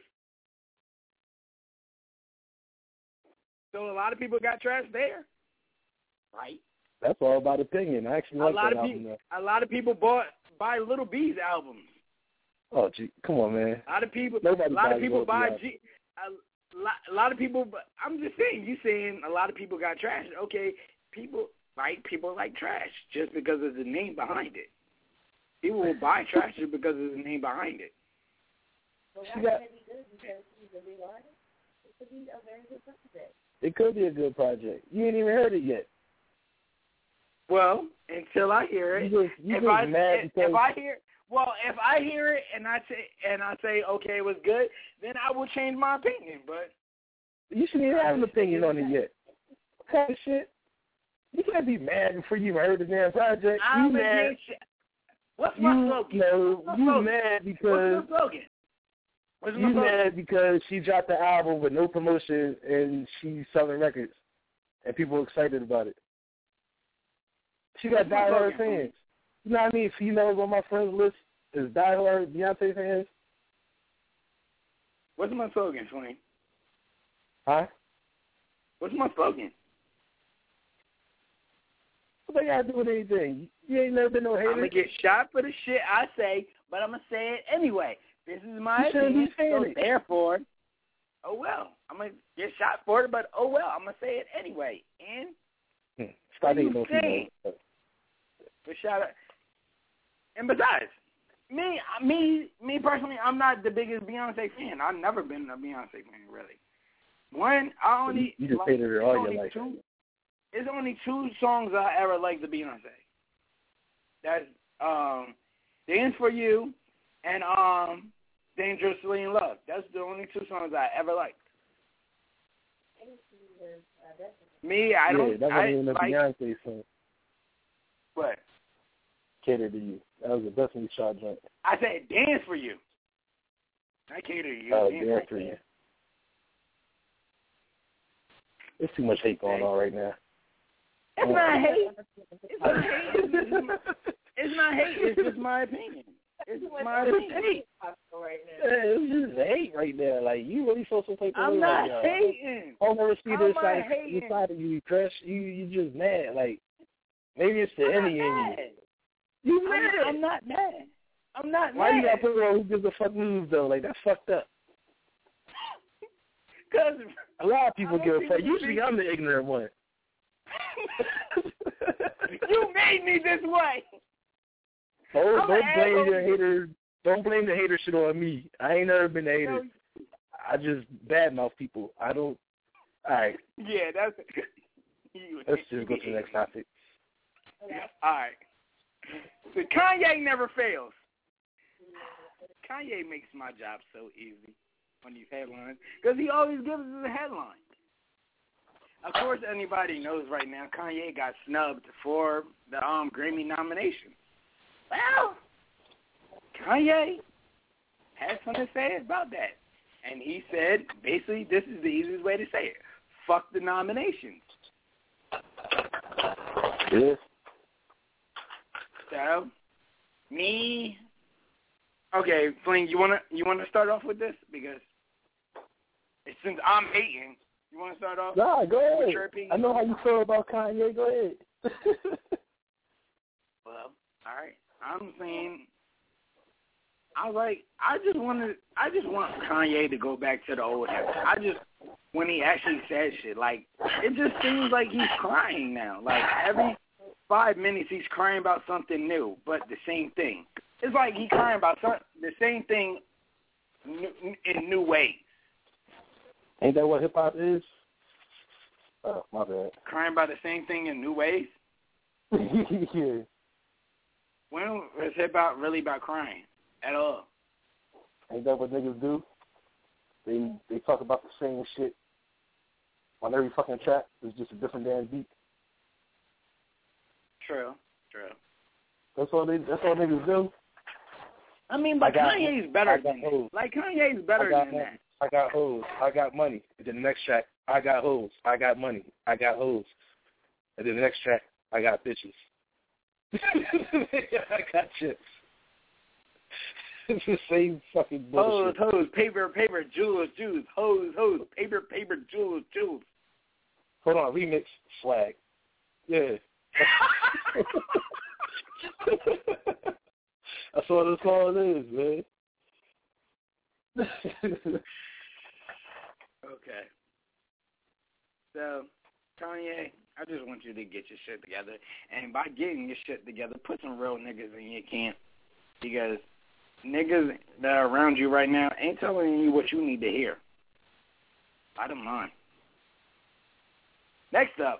So a lot of people got trash there, right? That's all about opinion. I actually like a lot that of album. people, a lot of people bought buy Little B's albums. Oh, gee, come on, man. A lot of people, Nobody a lot of buys people Little buy B G. A lot, a lot of people. I'm just saying. You saying a lot of people got trash? Okay, people like people like trash just because of the name behind it. People will buy trash just because of the name behind it. Well, why got, it be good because he's a big artist? It could be a very good project. It could be a good project. You ain't even heard it yet. Well, until I hear it, you just, you if just I mad if, because if I hear well, if I hear it and I say and I say okay, it was good, then I will change my opinion. But you shouldn't even have an opinion on it yet. What kind of shit? You can't be mad before you heard the damn project. I'm you mad? against. What's my you, slogan? No, What's you slogan? mad because What's my slogan? What's my you slogan? mad because she dropped the album with no promotion and she's selling records and people are excited about it. She got diehard fans. You know what I mean? Females on my friends list is diehard Beyonce fans. What's my slogan, Swain? Huh? What's my slogan? What they got to do with anything? You ain't never been no hater. I'm going to get shot for the shit I say, but I'm going to say it anyway. This is my you opinion, so it. therefore, oh well. I'm going to get shot for it, but oh well. I'm going to say it anyway. And hmm. Stop hating on females. But shout out. And besides, me, me, me personally, I'm not the biggest Beyonce fan. I've never been a Beyonce fan, really. One, I only you just like, hated her all your life. Two, it's only two songs I ever liked the Beyonce. That's um, "Dance for You" and um, "Dangerously in Love." That's the only two songs I ever liked. Me, I don't. Yeah, that wasn't I, even a like, Beyonce song. What? Cater to You. That was a Destiny Child joint. I said "Dance for You." I cater to you. Oh, Dance, Dance for You. There's too much hate going on right now. It's not hate. It's not hate. It's, just, it's not hate. It's just my opinion. It's my opinion. Hate. Yeah, it's just hate right now. Like, you really feel some type of I'm way not right now. hating. I'll never see this How side, am I hating? this side of you, Chris. You you just mad. Like, maybe it's the enemy in you. You mad. I'm, I'm not mad. I'm not Why mad. you gotta put on who gives a fuck moves, though? Like, that's fucked up. Because a lot of people give a fuck. Usually I'm the ignorant one. You made me this way. Don't, I'm don't an blame asshole. the hater. Don't blame the hater shit on me. I ain't never been a hater. No. I just badmouth people. I don't. All right. Yeah, that's. You, Let's just go to the next topic. All right. So Kanye never fails. Kanye makes my job so easy on these headlines because he always gives us a headline. Of course, anybody knows right now Kanye got snubbed for the um, Grammy nomination. Well, Kanye had something to say about that. And he said, basically, this is the easiest way to say it. Fuck the nominations. Yes. So, me... Okay, Fling, you wanna you wanna start off with this because since I'm hating, you wanna start off? Nah, go with ahead. your opinion? I know how you feel about Kanye. Go ahead. Well, all right. I'm saying I like. I just want to. I just want Kanye to go back to the old era. I just when he actually said shit, like it just seems like he's crying now. Like every five minutes he's crying about something new, but the same thing. It's like he's crying about some, the same thing in new ways. Ain't that what hip hop is? Oh, my bad. Crying about the same thing in new ways? Yeah. When was hip hop really about crying at all? Ain't that what niggas do? They they talk about the same shit on every fucking track. It's just a different damn beat. True, true. That's all they. That's all niggas do. I mean, but I got, Kanye's better I got, than that. hey, Like, Kanye's better I got than homes. that. I got hoes. I got money. And then the next track, I got hoes. I got money. I got hoes. And then the next track, I got bitches. I got chips. It's the same fucking bullshit. Hose, hose, paper, paper, jewels, jewels, hose, hose, paper, paper, jewels, jewels. Hold on, remix, swag. Yeah. That's what the song is, man. Okay. So, Kanye, I just want you to get your shit together. And by getting your shit together, put some real niggas in your camp. Because niggas that are around you right now ain't telling you what you need to hear. Bottom line. Next up,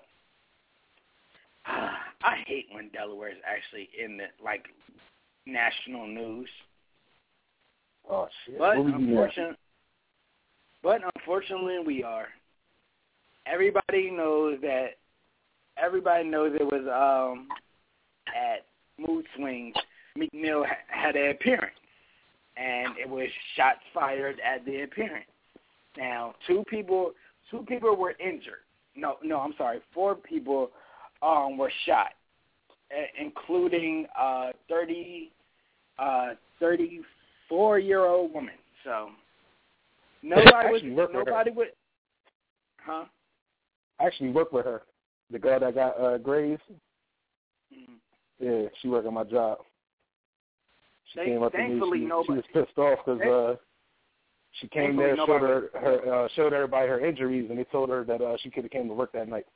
I hate when Delaware is actually in the, like, national news. Oh, shit. But unfortunately, but unfortunately we are. Everybody knows that, everybody knows it was um, at Mood Swings, Meek Mill ha- had an appearance. And it was shots fired at the appearance. Now, two people, two people were injured. No, no, I'm sorry. Four people um, were shot, a- including a thirty, uh, thirty-four-year-old woman. So nobody was, nobody would, huh? I actually work with her, the girl that got uh, Graves. Mm-hmm. Yeah, she worked on my job. She Thank, came up to me. She, nobody, she was pissed off because uh, she came there, showed her, her uh, showed everybody her injuries, and they told her that uh, she could have came to work that night.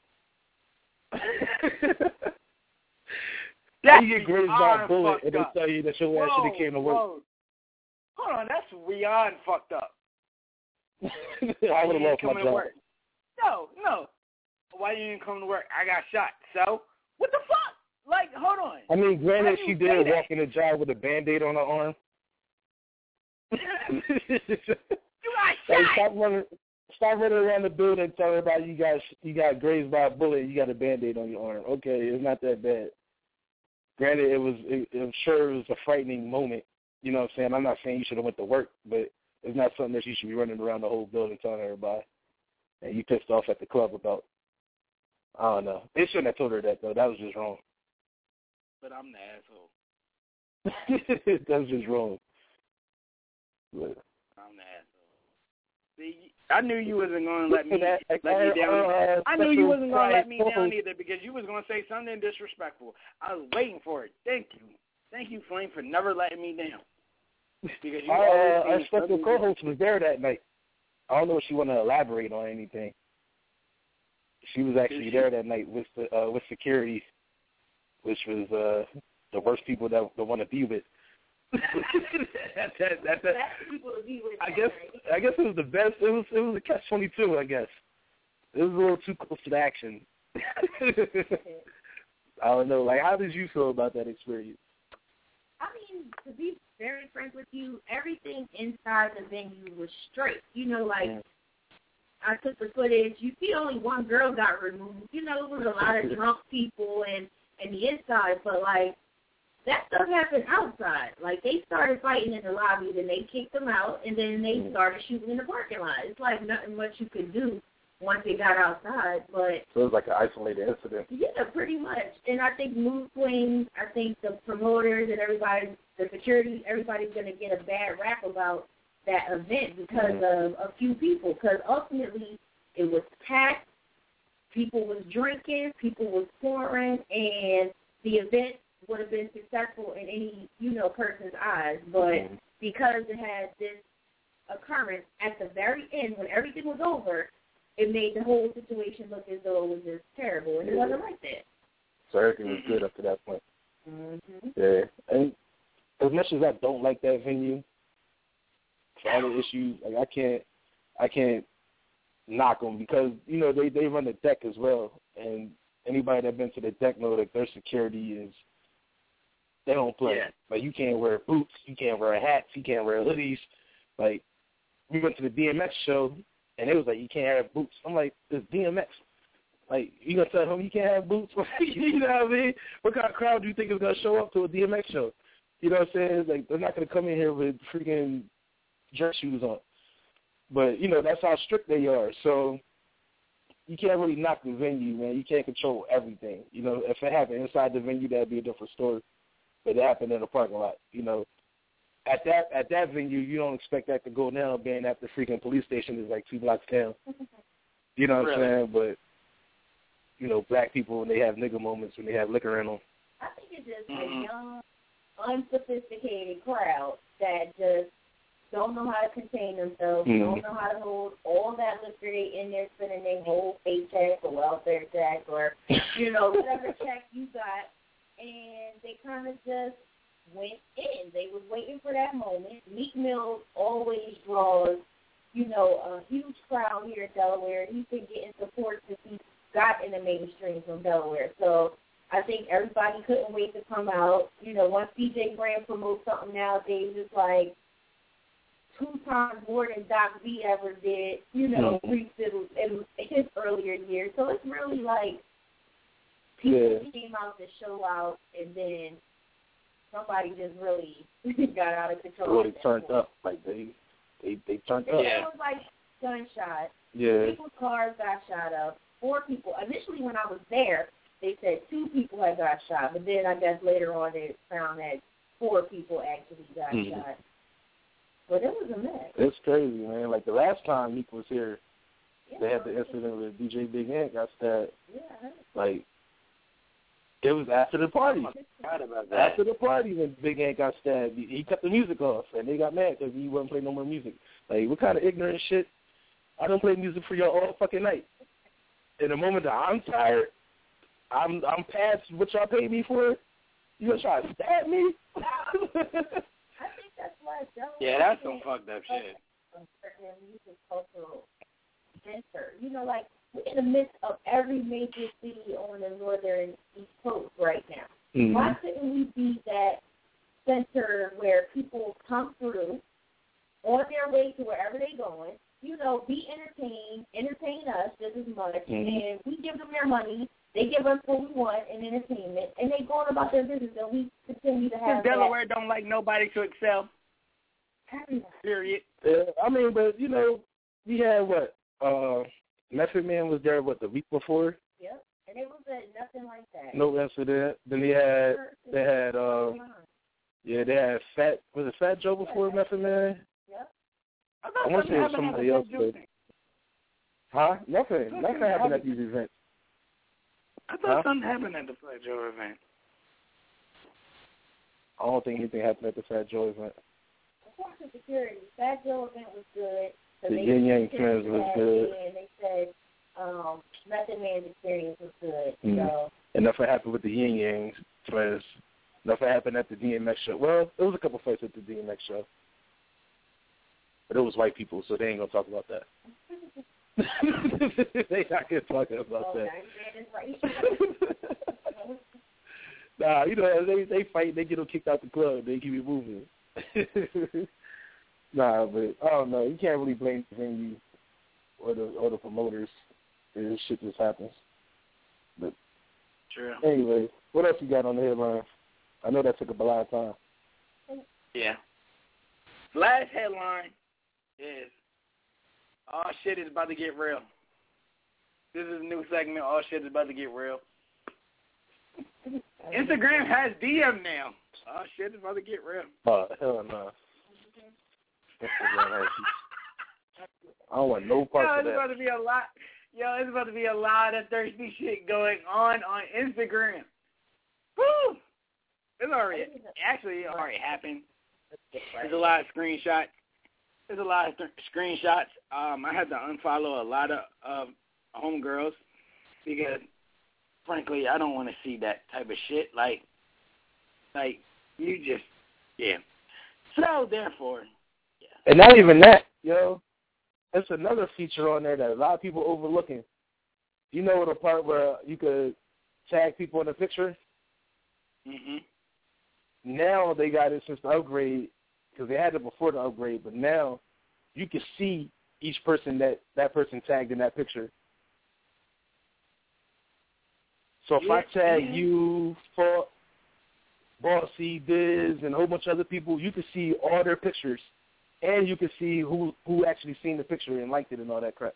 That's you get grazed by a bullet, and they up. tell you that your ass should have came to work. Whoa. Hold on, that's beyond fucked up. I would have lost my job. Work. No, no. Why you didn't come to work? I got shot. So what the fuck? Like, hold on. I mean, granted, she did that? walk in the job with a Band-Aid on her arm. You got shot. Like, stop running, stop running around the building and telling everybody you got you got grazed by a bullet and you got a Band-Aid on your arm. Okay, it's not that bad. Granted, it was. It, I'm sure it was a frightening moment. You know what I'm saying? I'm not saying you should have went to work, but it's not something that you should be running around the whole building telling everybody. And you pissed off at the club about. I don't know. They shouldn't have told her that, though. That was just wrong. But I'm the asshole. That was just wrong. But. I'm the asshole. See, I knew you wasn't going to let me that, let me down. Uh, I knew you wasn't going to let me down either because you was going to say something disrespectful. I was waiting for it. Thank you. Thank you, Flame, for never letting me down. Because you uh, always our special co-host was there that night. I don't know if she want to elaborate on anything. She was actually there that night with the, uh, with security, which was uh, the worst people that they want to be with. that, that, that, that, I guess I guess it was the best. It was it was a catch twenty-two. I guess it was a little too close to the action. I don't know. Like, how did you feel about that experience? I mean, to be very frank with you, everything inside the venue was straight. You know, like, yeah. I took the footage. You see only one girl got removed. You know, it was a lot of drunk people and, and the inside, but, like, that stuff happened outside. Like, they started fighting in the lobby, then they kicked them out, and then they started shooting in the parking lot. It's like nothing much you could do once they got outside, but... So it was like an isolated incident. Yeah, pretty much. And I think Mood Swings, I think the promoters and everybody, the security, everybody's going to get a bad rap about that event because mm-hmm. of a few people. Because ultimately, it was packed, people was drinking, people was pouring, and the event would have been successful in any, you know, person's eyes. But mm-hmm. because it had this occurrence at the very end, when everything was over, it made the whole situation look as though it was just terrible, and it wasn't like that. So everything was good up to that point. Mm-hmm. Yeah, and as much as I don't like that venue, for other issues, like I can't, I can't knock them because you know they they run the deck as well, and anybody that been to the deck know that their security is they don't play. Yeah. Like you can't wear boots, you can't wear hats, you can't wear hoodies. Like we went to the D M X show. And it was like, you can't have boots. I'm like, it's D M X. Like, you going to tell him you can't have boots? You know what I mean? What kind of crowd do you think is going to show up to a D M X show? You know what I'm saying? It's like, they're not going to come in here with freaking dress shoes on. But, you know, that's how strict they are. So you can't really knock the venue, man. You can't control everything. You know, if it happened inside the venue, that would be a different story. But it happened in the parking lot, you know. At that at that venue, you don't expect that to go down, being at the freaking police station is like two blocks down. You know what really? I'm saying? But, you know, black people, when they have nigga moments, when they have liquor in them. I think it's just mm-hmm. a young, unsophisticated crowd that just don't know how to contain themselves, mm-hmm. don't know how to hold all that liquor they in there spending their whole paycheck or welfare check or, you know, whatever check you got, and they kind of just went in. They was waiting for that moment. Meek Mill always draws, you know, a huge crowd here in Delaware. He's been getting support since he got in the mainstream from Delaware. So I think everybody couldn't wait to come out. You know, once D J Brand promotes something nowadays, it's like two times more than Doc B ever did, you know, mm-hmm. in his earlier years. So it's really like people yeah. came out to show out, and then somebody just really got out of control. Well, they turned up. Like, they they, they turned up. It was like gunshots. Yeah. People's cars got shot up. Four people. Initially, when I was there, they said two people had got shot, but then I guess later on they found that four people actually got mm-hmm. shot. But it was a mess. It's crazy, man. Like, the last time Meek was here, yeah, they had the incident with D J Big Ant got stabbed. Yeah. Like, it was after the party. About that. After the party when Big Ant got stabbed, he, he cut the music off, and they got mad because he wouldn't play no more music. Like, what kind of ignorant shit? I don't play music for y'all all fucking night. In the moment that I'm tired, I'm I'm past what y'all paid me for, you gonna try to stab me? I think that's why yeah, that's some fucked up shit. Music cultural center. You know, like, we're in the midst of every major city on the northern East Coast right now. Mm-hmm. Why couldn't we be that center where people come through on their way to wherever they're going, you know, be entertained, entertain us just as much, mm-hmm. and we give them their money, they give us what we want in entertainment, and they go on about their business, and we continue to have Delaware that. Don't like nobody to excel. Period. Yeah, I mean, but, you know, we had what? Uh, Method Man was there, what, the week before? Yep, and it was uh, nothing like that. No incident. Then they had, they had, uh, yeah, they had Fat, was it Fat Joe before yeah. Method Man? Yep. I, I want to say it was somebody else, but... Huh? Nothing. Nothing, nothing happened at these events. I thought huh? something happened at the Fat Joe event. I don't think anything happened at the Fat Joe event. Watching security, Fat Joe event was good. The Yin Yang Twins was good. And they said um, Method Man's experience was good. Mm-hmm. So. And nothing happened with the Yin Yang Twins. Nothing happened at the D M X show. Well, there was a couple fights at the D M X show. But it was white people, so they ain't going to talk about that. They not going to talk about oh, that. Nah, you know, they they fight, they get them kicked out the club, they keep it moving. Nah, but I don't know. You can't really blame the venue or the or the promoters. This shit just happens. But true. Anyway, what else you got on the headline? I know that took up a lot of time. Yeah. Last headline is all shit is about to get real. This is a new segment. All shit is about to get real. Instagram has D M now. Oh, shit is about to get real. Oh, hell no. Instagram has I don't want no part Yo, of that. It's about to be a lot. Yo, it's about to be a lot of thirsty shit going on on Instagram. Woo! It's already, actually, it already happened. There's a lot of screenshots. There's a lot of th- screenshots. Um, I had to unfollow a lot of uh, homegirls because, frankly, I don't want to see that type of shit. Like, like you just, yeah. So, therefore, yeah. And not even that, yo. There's another feature on there that a lot of people overlooking. You know the part where you could tag people in a picture? Mm-hmm. Now they got it since the upgrade, because they had it before the upgrade, but now you can see each person that that person tagged in that picture. So if yeah, I tag yeah. you, for Bossy, Biz, and a whole bunch of other people, you can see all their pictures and you can see who who actually seen the picture and liked it and all that crap.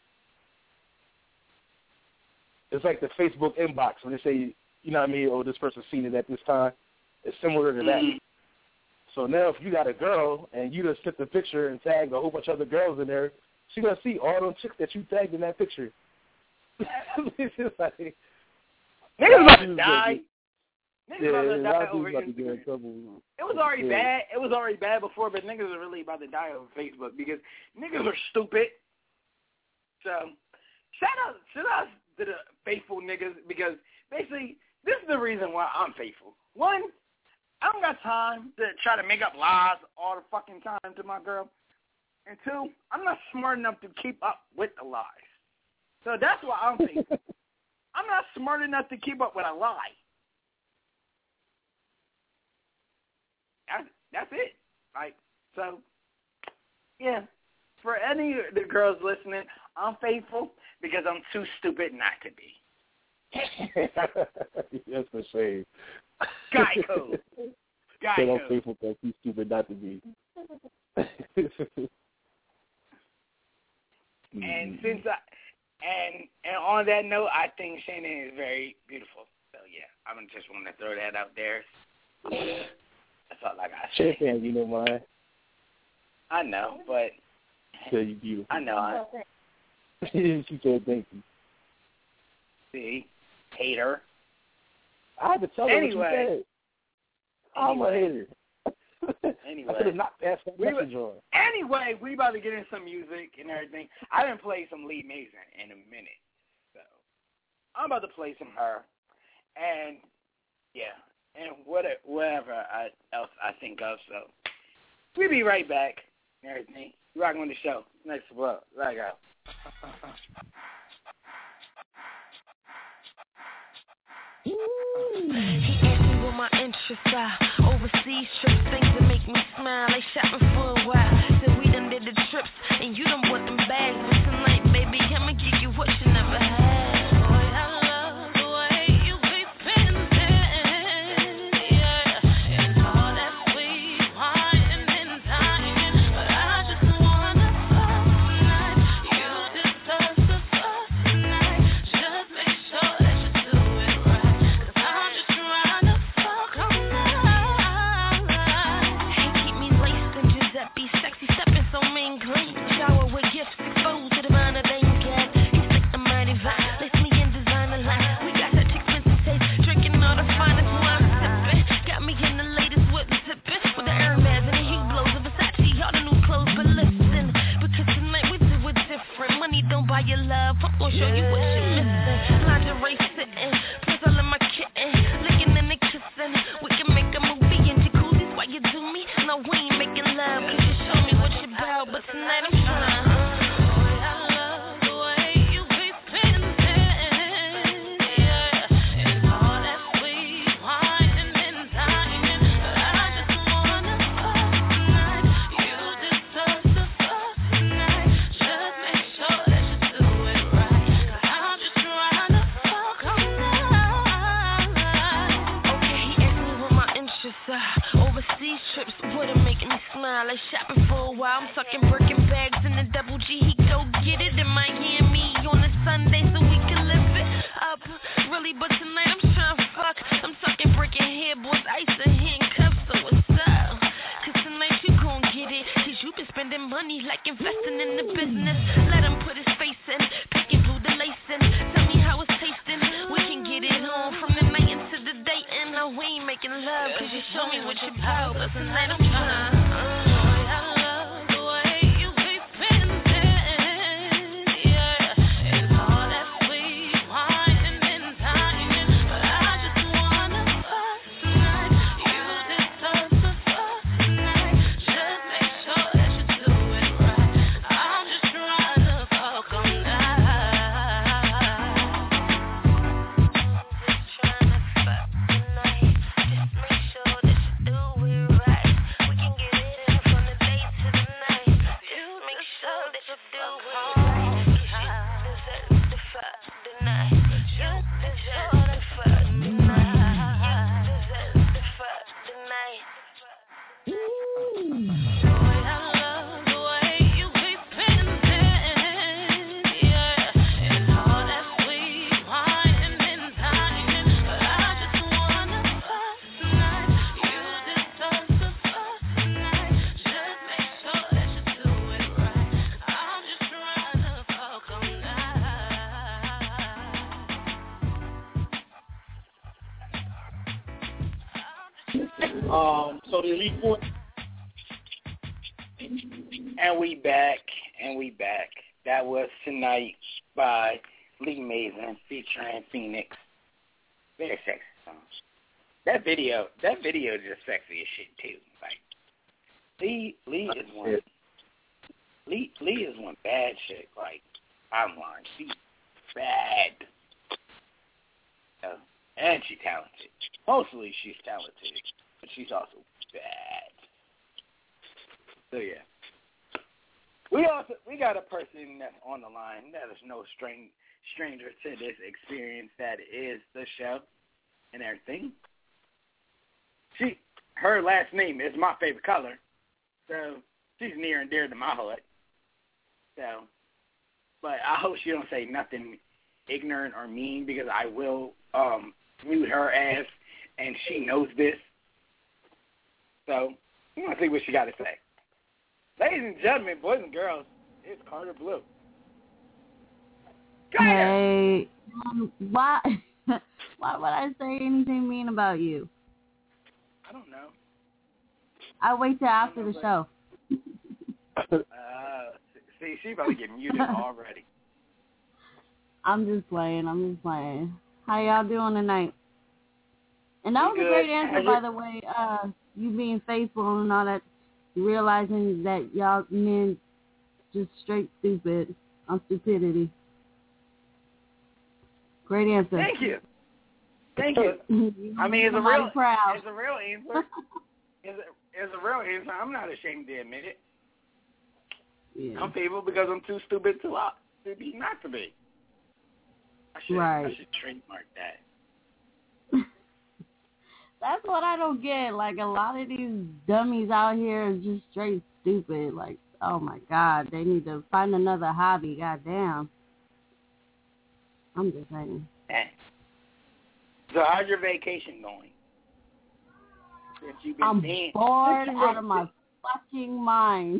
It's like the Facebook inbox when they say, you know what I mean, oh, this person seen it at this time. It's similar to that. Mm-hmm. So now if you got a girl and you just took the picture and tagged a whole bunch of other girls in there, she's going to see all them chicks that you tagged in that picture. It's just like, niggas about to die. Niggas yeah, about to die about over to get Instagram. in trouble. It was already yeah. bad. It was already bad before, but niggas are really about to die over Facebook because niggas are stupid. So shout out, shout out to the faithful niggas because basically this is the reason why I'm faithful. One, I don't got time to try to make up lies all the fucking time to my girl. And two, I'm not smart enough to keep up with the lies. So that's why I'm faithful. I'm not smart enough to keep up with a lie. That's, that's it. Like, so, yeah. For any of the girls listening, I'm faithful because I'm too stupid not to be. That's a shame. Geico. Geico. I'm faithful because he's stupid not to be. And since I, and and on that note, I think Shannon is very beautiful. So yeah, I'm just want to throw that out there. That's all I got to say. Shannon, you know mine. I know, but yeah, you beautiful. I know. I, she said thank you. See, hater. I had to tell her anyway, what you said. I'm anyway. a hater. Anyway, I could have not passed that we message on. Anyway, we about to get in some music and everything. I didn't play some Lee Mason in a minute, so I'm about to play some her, and yeah, and whatever, whatever I, else I think of. So we'll be right back and everything. Rocking on the show. Next blow. Right out. He asked me what my interests are. Overseas trips, things that make me smile. Like shopping for a while. Said we done did the trips, and you done bought them bags. But tonight, baby, I'ma give you what you never had. Boy, I love the way you be spending. Yeah, it's all that sweet wine and time. But I just wanna fuck tonight. You deserve to fuck tonight. Just make sure that you do it right. Cause I'm just trying to fuck all night. Hey, keep me laced in Giuseppe, sexy stepping so mean clean. Shower with gifts exposed to the mind that ain't got. He's like the mighty vibe, lace me in designer line. We got such expensive taste, drinking all the finest wine sipping. Got me in the latest whip zipping with the Hermes and the heat blows of Versace, all the new clothes. But listen, because tonight we do it different. Money don't buy your love, I'm gonna show you what you're missing. Lingerie sitting, plus all of my kitten, licking and the kissing. We can make a movie in jacuzzis while you do me. No, we ain't making love, cause you show me what you about. But tonight I'm trying. Boy, I love the way you be spending. Yeah, it's all that sweet wine and time. But I just wanna fuck tonight. You deserve to fuck tonight. Just make sure that you do it right. Cause I'm just trying to fuck all night. Okay, he asked me what my interests are. Overseas trips, what it making me smile. Like shopping for a while, I'm sucking Birkin bags in the double G. He go get it in Miami on a Sunday so we can live it up. Really, but tonight I'm trying to fuck. I'm sucking Birkin hair, boys, ice and handcuffs. So what's up? Cause tonight you gon' get it. Cause you been spending money like investing in the business. Let him put his face in, pick and glue the lace in. Tell me how it's tasting. We can get it on from the night into the day. And now we ain't making love, cause you show me what you about. But tonight I'm trying. I love the way you be spending. Yeah, it's all that sweet wine and time. But I just wanna fuck tonight. You deserve to fuck tonight. Just make sure that you do it right. I'm just trying to fuck all night. Just trying to fuck tonight. Just make sure that you do it right. We can get it in from the day to the night. Just make sure that you do it right. You deserve to fuck tonight. You deserve to fuck tonight. You deserve to fuck tonight. Boy, I love the Um, so the Elite Four. And we back, and we back. That was Tonight by Lee Mason featuring Phoenix. Very sexy song. That video, that video is just sexy as shit too. Like Lee, Lee is one. Lee, Lee is one bad chick. Like I'm lying, she's bad. Uh, and she's talented. Mostly she's talented, but she's also bad. So yeah. We also we got a person that's on the line that is no strange stranger to this experience that is the show and everything. She her last name is my favorite color, so she's near and dear to my heart. So, but I hope she don't say nothing ignorant or mean because I will um, mute her ass, and she knows this. So we want to see what she got to say. Ladies and gentlemen, boys and girls, it's Carter Blue. Hey, um, why, why would I say anything mean about you? I don't know. I'll wait till after the show. uh, see, she about to get muted already. I'm just playing. I'm just playing. How y'all doing tonight? And that was good. a great answer, by the way. Uh, you being faithful and all that. Realizing that y'all men just straight stupid on stupidity. Great answer. Thank you. Thank you. I mean, it's a real, proud. it's a real answer. It's a, it's a real answer. I'm not ashamed to admit it. Yeah. Some people, because I'm too stupid to, uh, to be not to be. I should, right. I should trademark that. That's what I don't get. Like, a lot of these dummies out here are just straight stupid. Like, oh, my God. They need to find another hobby. Goddamn. I'm just saying. So how's your vacation going? Since you've been I'm being, bored out of my fucking mind.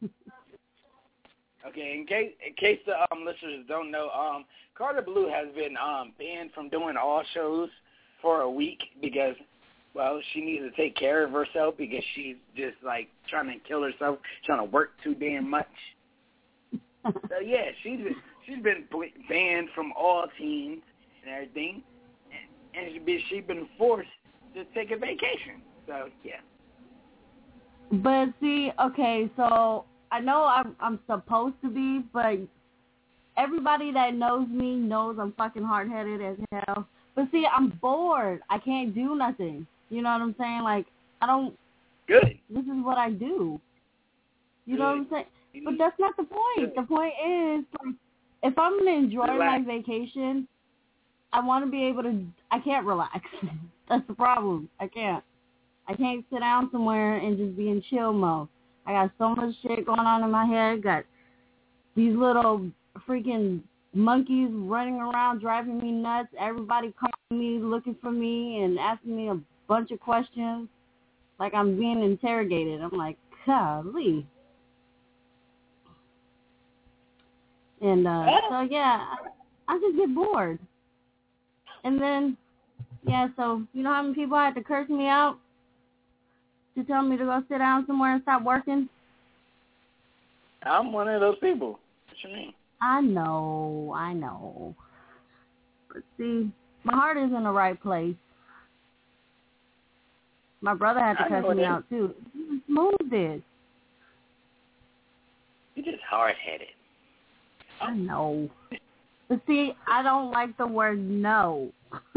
Okay, in case in case the um, listeners don't know, um, Carter Blue has been um, banned from doing all shows for a week because, well, she needs to take care of herself because she's just, like, trying to kill herself, trying to work too damn much. So, yeah, she's been, she's been banned from all teams and everything, and, and she, she's been forced to take a vacation. So, yeah. But, see, okay, so I know I'm, I'm supposed to be, but everybody that knows me knows I'm fucking hard-headed as hell. But, see, I'm bored. I can't do nothing. You know what I'm saying? Like, I don't... Good. This is what I do. You Good. know what I'm saying? But that's not the point. The point is, like, if I'm going to enjoy relax. my vacation, I want to be able to... I can't relax. That's the problem. I can't. I can't sit down somewhere and just be in chill mode. I got so much shit going on in my head. Got these little freaking monkeys running around driving me nuts. Everybody calling me, looking for me, and asking me a bunch of questions like I'm being interrogated. I'm like, golly. And uh, so, yeah, I, I just get bored. And then, yeah, so you know how many people had to curse me out to tell me to go sit down somewhere and stop working? I'm one of those people. What you mean? I know, I know. But see, my heart is in the right place. My brother had to cuss me out, too. He smoothed it. You're just hard-headed. I know. But see, I don't like the word no.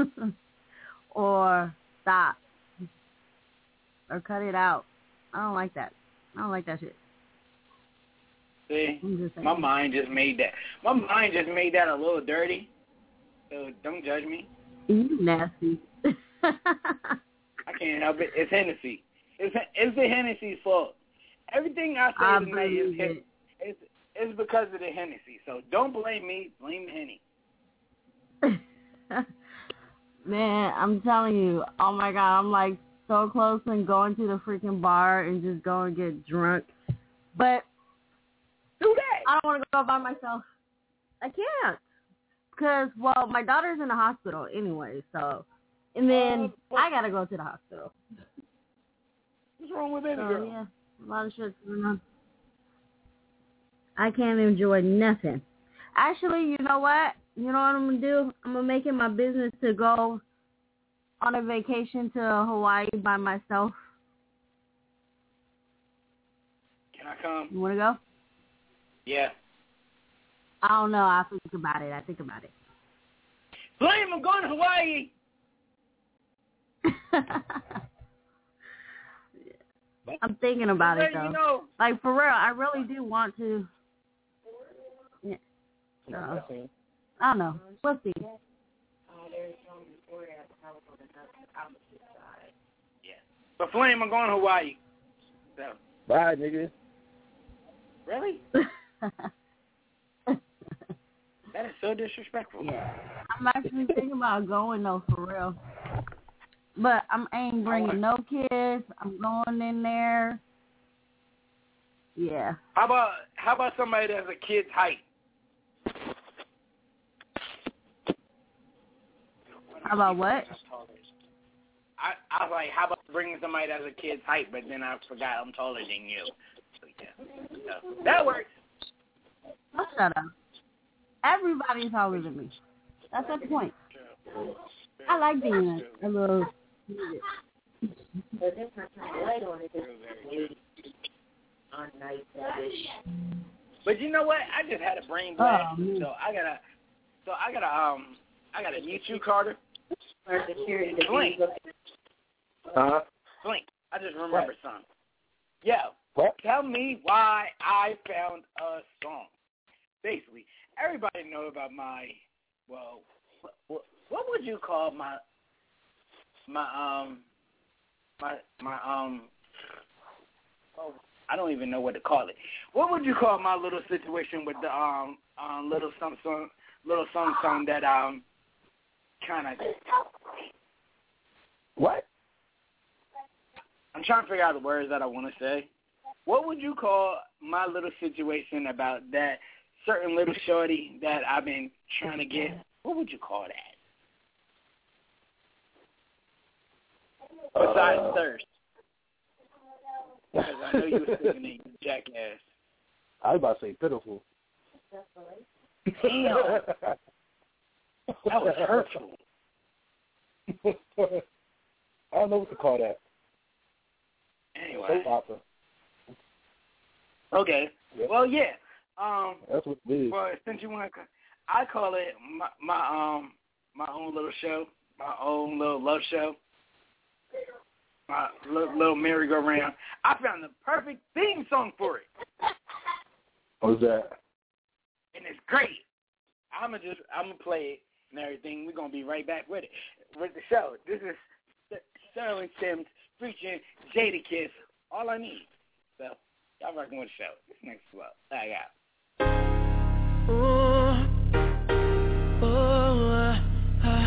Or stop. Or cut it out. I don't like that. I don't like that shit. See, my mind just made that. My mind just made that a little dirty. So don't judge me. You nasty. I can't help it. It's Hennessy. It's it's the Hennessy's fault. Everything I say I tonight is it. it's, it's because of the Hennessy. So don't blame me. Blame the Henny. Man, I'm telling you. Oh my God, I'm like so close and going to the freaking bar and just go and get drunk. But do that. I don't want to go by myself. I can't. Because, well, my daughter's in the hospital anyway, so. And then uh, I got to go to the hospital. What's wrong with baby Oh, girl? yeah. A lot of shit's going on. I can't enjoy nothing. Actually, you know what? You know what I'm going to do? I'm going to make it my business to go on a vacation to Hawaii by myself. Can I come? You want to go? Yeah. I don't know. I think about it. I think about it. Blame, I'm going to Hawaii. I'm thinking about it, though. You know. Like, for real, I really do want to. Yeah. So, I don't know. We'll see. Yeah. But Flame, I'm going to Hawaii. So. Bye, nigga. Really? That is so disrespectful. Yeah. I'm actually thinking about going, though, for real. But I'm ain't bringing no kids. I'm going in there. Yeah. How about how about somebody that's a kid's height? How about what? I I was like, how about bringing somebody that's a kid's height? But then I forgot I'm taller than you. So yeah, so, that works. Oh, shut up. Everybody's taller than me. That's the point. I like being a, a little. But you know what? I just had a brain blast, Oh, so I gotta, so I gotta, um, I gotta mute you, Carter. Blink, Uh-huh. blink. I just remembered something. Yo, what? Tell me why I found a song. Basically, everybody know about my, well, what, what would you call my, my, um, my, my, um, oh, I don't even know what to call it. What would you call my little situation with the, um, um, little some song, little song song that, um, kind of, what? I'm trying to figure out the words that I want to say. What would you call my little situation about that certain little shorty that I've been trying to get? What would you call that? Besides uh, thirst. Because I know you were singing it, you jackass. I was about to say pitiful. Damn. That was hurtful. I don't know what to call that. Anyway. Soap opera. Okay. Yep. Well, yeah. Um, That's what it is. Well, since you want to, I call it my, my um my own little show, my own little love show, my little, little merry-go-round. I found the perfect theme song for it. What's that? And it's great. I'ma just I'ma play it and everything. We're gonna be right back with it with the show. This is Sterling Sims featuring Jadakiss. All I need. So y'all rocking with the show. This next is what I got. Oh, oh, uh, uh,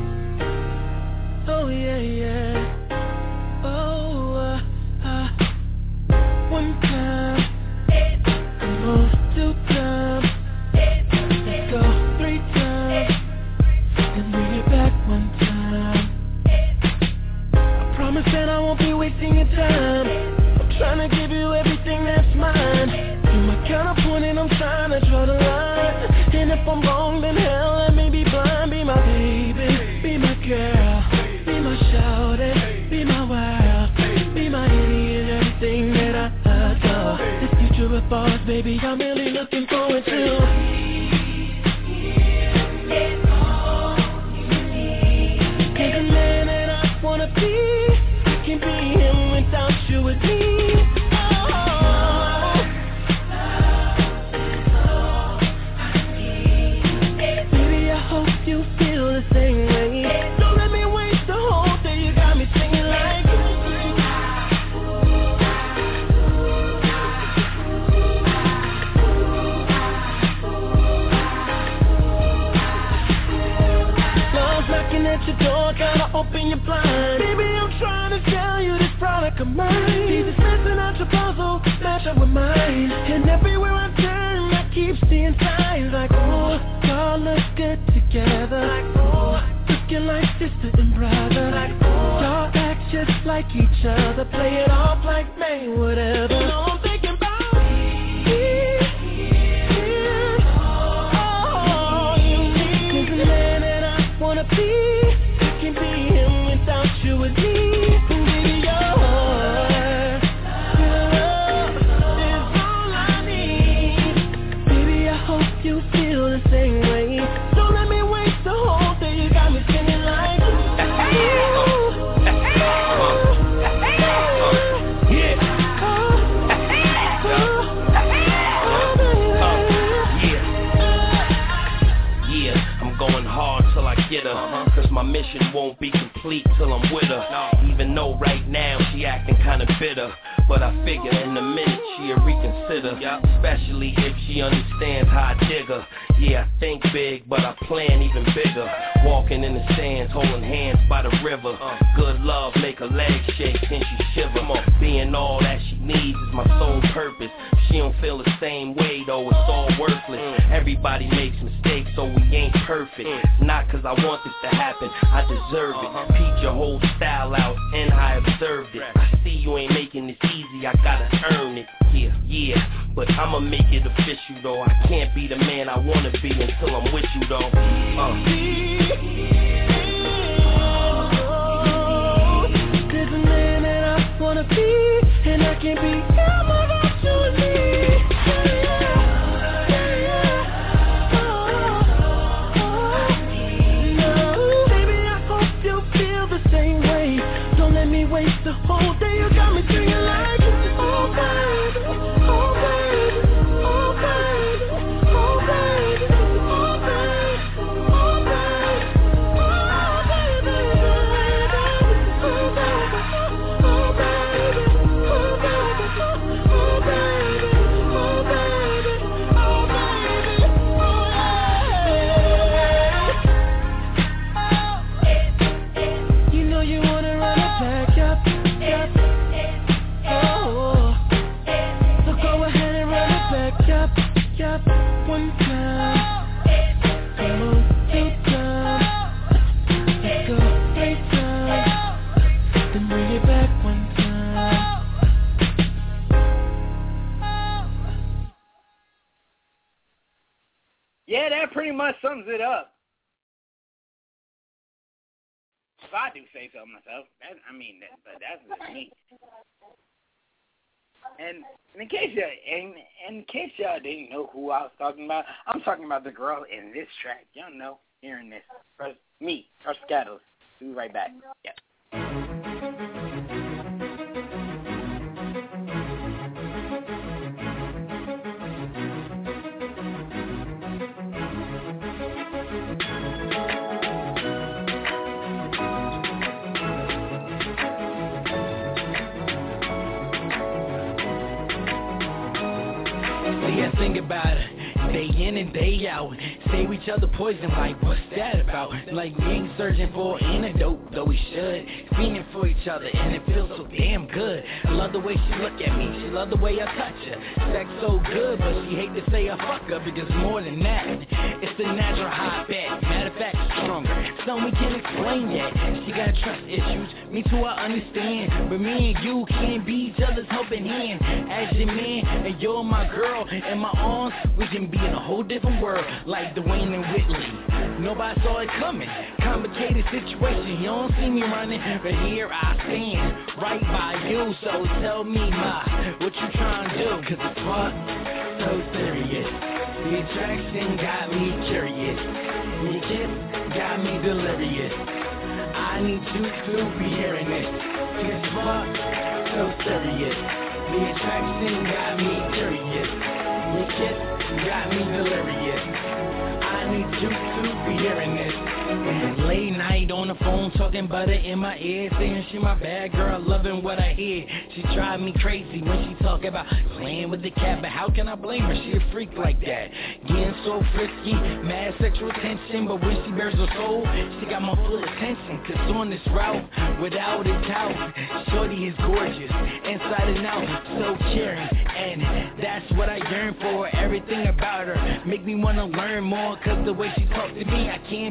oh yeah, yeah. Oh, uh, uh, one time, come on, two times, let's go three times, then bring it back one time. I promise that I won't be wasting your time. I'm trying to give you everything that's mine. You're my counterpoint and I'm trying to draw the line. And if I'm wrong, then hell, let me be blind. Be my baby, be my girl, be my shouty, be my wild, be my idiot, everything that I adore. This future of ours, baby, I'm really looking forward to. Cause the man that I wanna be, I can't be him without you with me. You feel the same way. Don't let me waste the whole day. You got me singing like love's knocking at your door, gotta open your blind. Baby, I'm trying to sell you this product of mine. See this messing out your puzzle, match up with mine. And everywhere I turn, I keep seeing signs like, oh, y'all look good together. Like, oh, looking like sister and brother. Like, oh, y'all act just like each other. Play it off like man, whatever. You know I'm thinking about wanna be, can be him without you and me. And baby, your heart, your love is all I need. Baby, I hope you feel the same way. Don't let me waste the whole day. You got me singing like ooh. Get her, uh-huh. Cause my mission won't be complete till I'm with her. No. Even though right now she acting kinda bitter, but I figure in a minute she'll reconsider. Yep. Especially if she understands how I dig her. Yeah, I think big, but I plan even bigger. Walking in the sands, holding hands by the river. uh. Good love, make her legs shake, then she shiver. Being all that she needs is my sole purpose. She don't feel the same way though, it's all worthless. mm. Everybody makes mistakes, so we ain't perfect. mm. Not cause I want this to happen, I deserve it. uh-huh. Peep your whole style out, and I observed it. I see you ain't making this easy, I gotta earn it. Yeah, yeah, but I'ma make it official though. I can't be the man I wanna be until I'm with you though. uh. There's a man that I wanna be, and I can't be him without you and me. Waste the whole day, you got me singing like oh baby, oh baby, oh baby, oh baby, oh baby, oh baby, oh baby, oh baby, oh baby, oh baby, oh baby, oh baby, oh baby. You know you wanna run it back. One time, come on, two times, let's go three times, then bring it back one time. Yeah, that pretty much sums it up. If I do say so myself, that, I mean, that, but that's just me. And in case y'all, in, in case y'all didn't know who I was talking about, I'm talking about the girl in this track. Y'all know, hearing this. First, me, Trust Catalyst. We'll be right back. Yep. Yeah, think about it. Day in and day out, save each other poison, like what's that about? Like we ain't searching for an antidote, though we should. Feeling for each other, and it feels so damn good. I love the way she look at me, she love the way I touch her. Sex so good, but she hate to say I fuck her, because more than that, it's the natural high bet. Matter of fact, stronger, something we can't explain yet. She got trust issues, me too, I understand, but me and you can't be each other's helping hand. As your man, and you're my girl, in my arms, we can be in a whole different world, like Dwayne and Whitley. Nobody saw it coming, complicated situation, you don't see me running, but here I stand, right by you. So tell me, ma, what you trying to do? Cause it's fuck, so serious. The attraction got me curious, your kiss got me delirious. I need you to be hearing this. It's fuck, so serious. The attraction got me curious, your kiss got me delirious. I need you to be hearing this. And late night on the phone talking butter in my ear, saying she my bad girl, loving what I hear. She drive me crazy when she talk about playing with the cat, but how can I blame her? She a freak like that, getting so frisky, mad sexual tension. But when she bears her soul, she got my full attention. Cause on this route, without a doubt, shorty is gorgeous, inside and out, so caring. And that's what I yearn for. Everything about her make me wanna learn more. Cause the way she talks to me, I can't be mad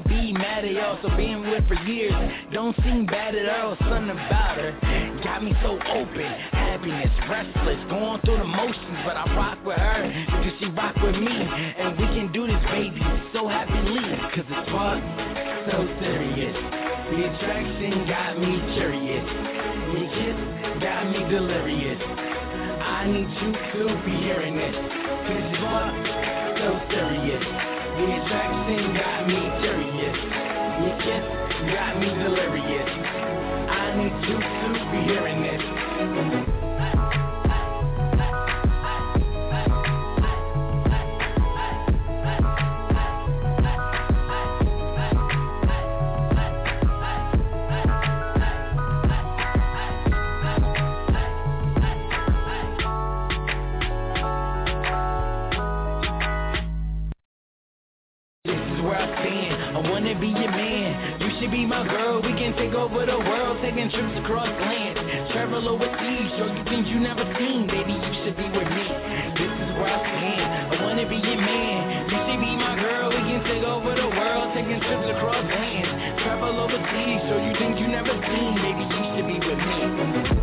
mad at y'all, so being with for years don't seem bad at all. Something about her got me so open, happiness, restless, going through the motions, but I rock with her because she rock with me, and we can do this, baby, so happily, cause it's fuck so serious. The attraction got me curious, your kiss got me delirious. I need you to be hearing this, cause it's fuck so serious. The attraction got me curious, your kiss got me delirious. I need you to be hearing this. Be your man, you should be my girl. We can take over the world, taking trips across lands, travel overseas, show you things you never seen. Baby, you should be with me. This is where I stand. I wanna be your man. You should be my girl. We can take over the world, taking trips across lands, travel overseas, show you things you never seen. Baby, you should be with me.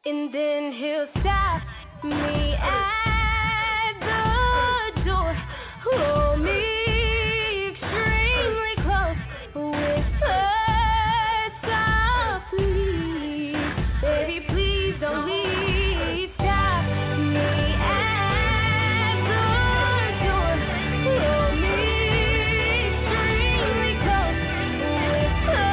and then he'll stop me at the door. Hold me extremely close, whisper softly, baby, please don't leave. Stop me at the door. Hold me extremely close, whisper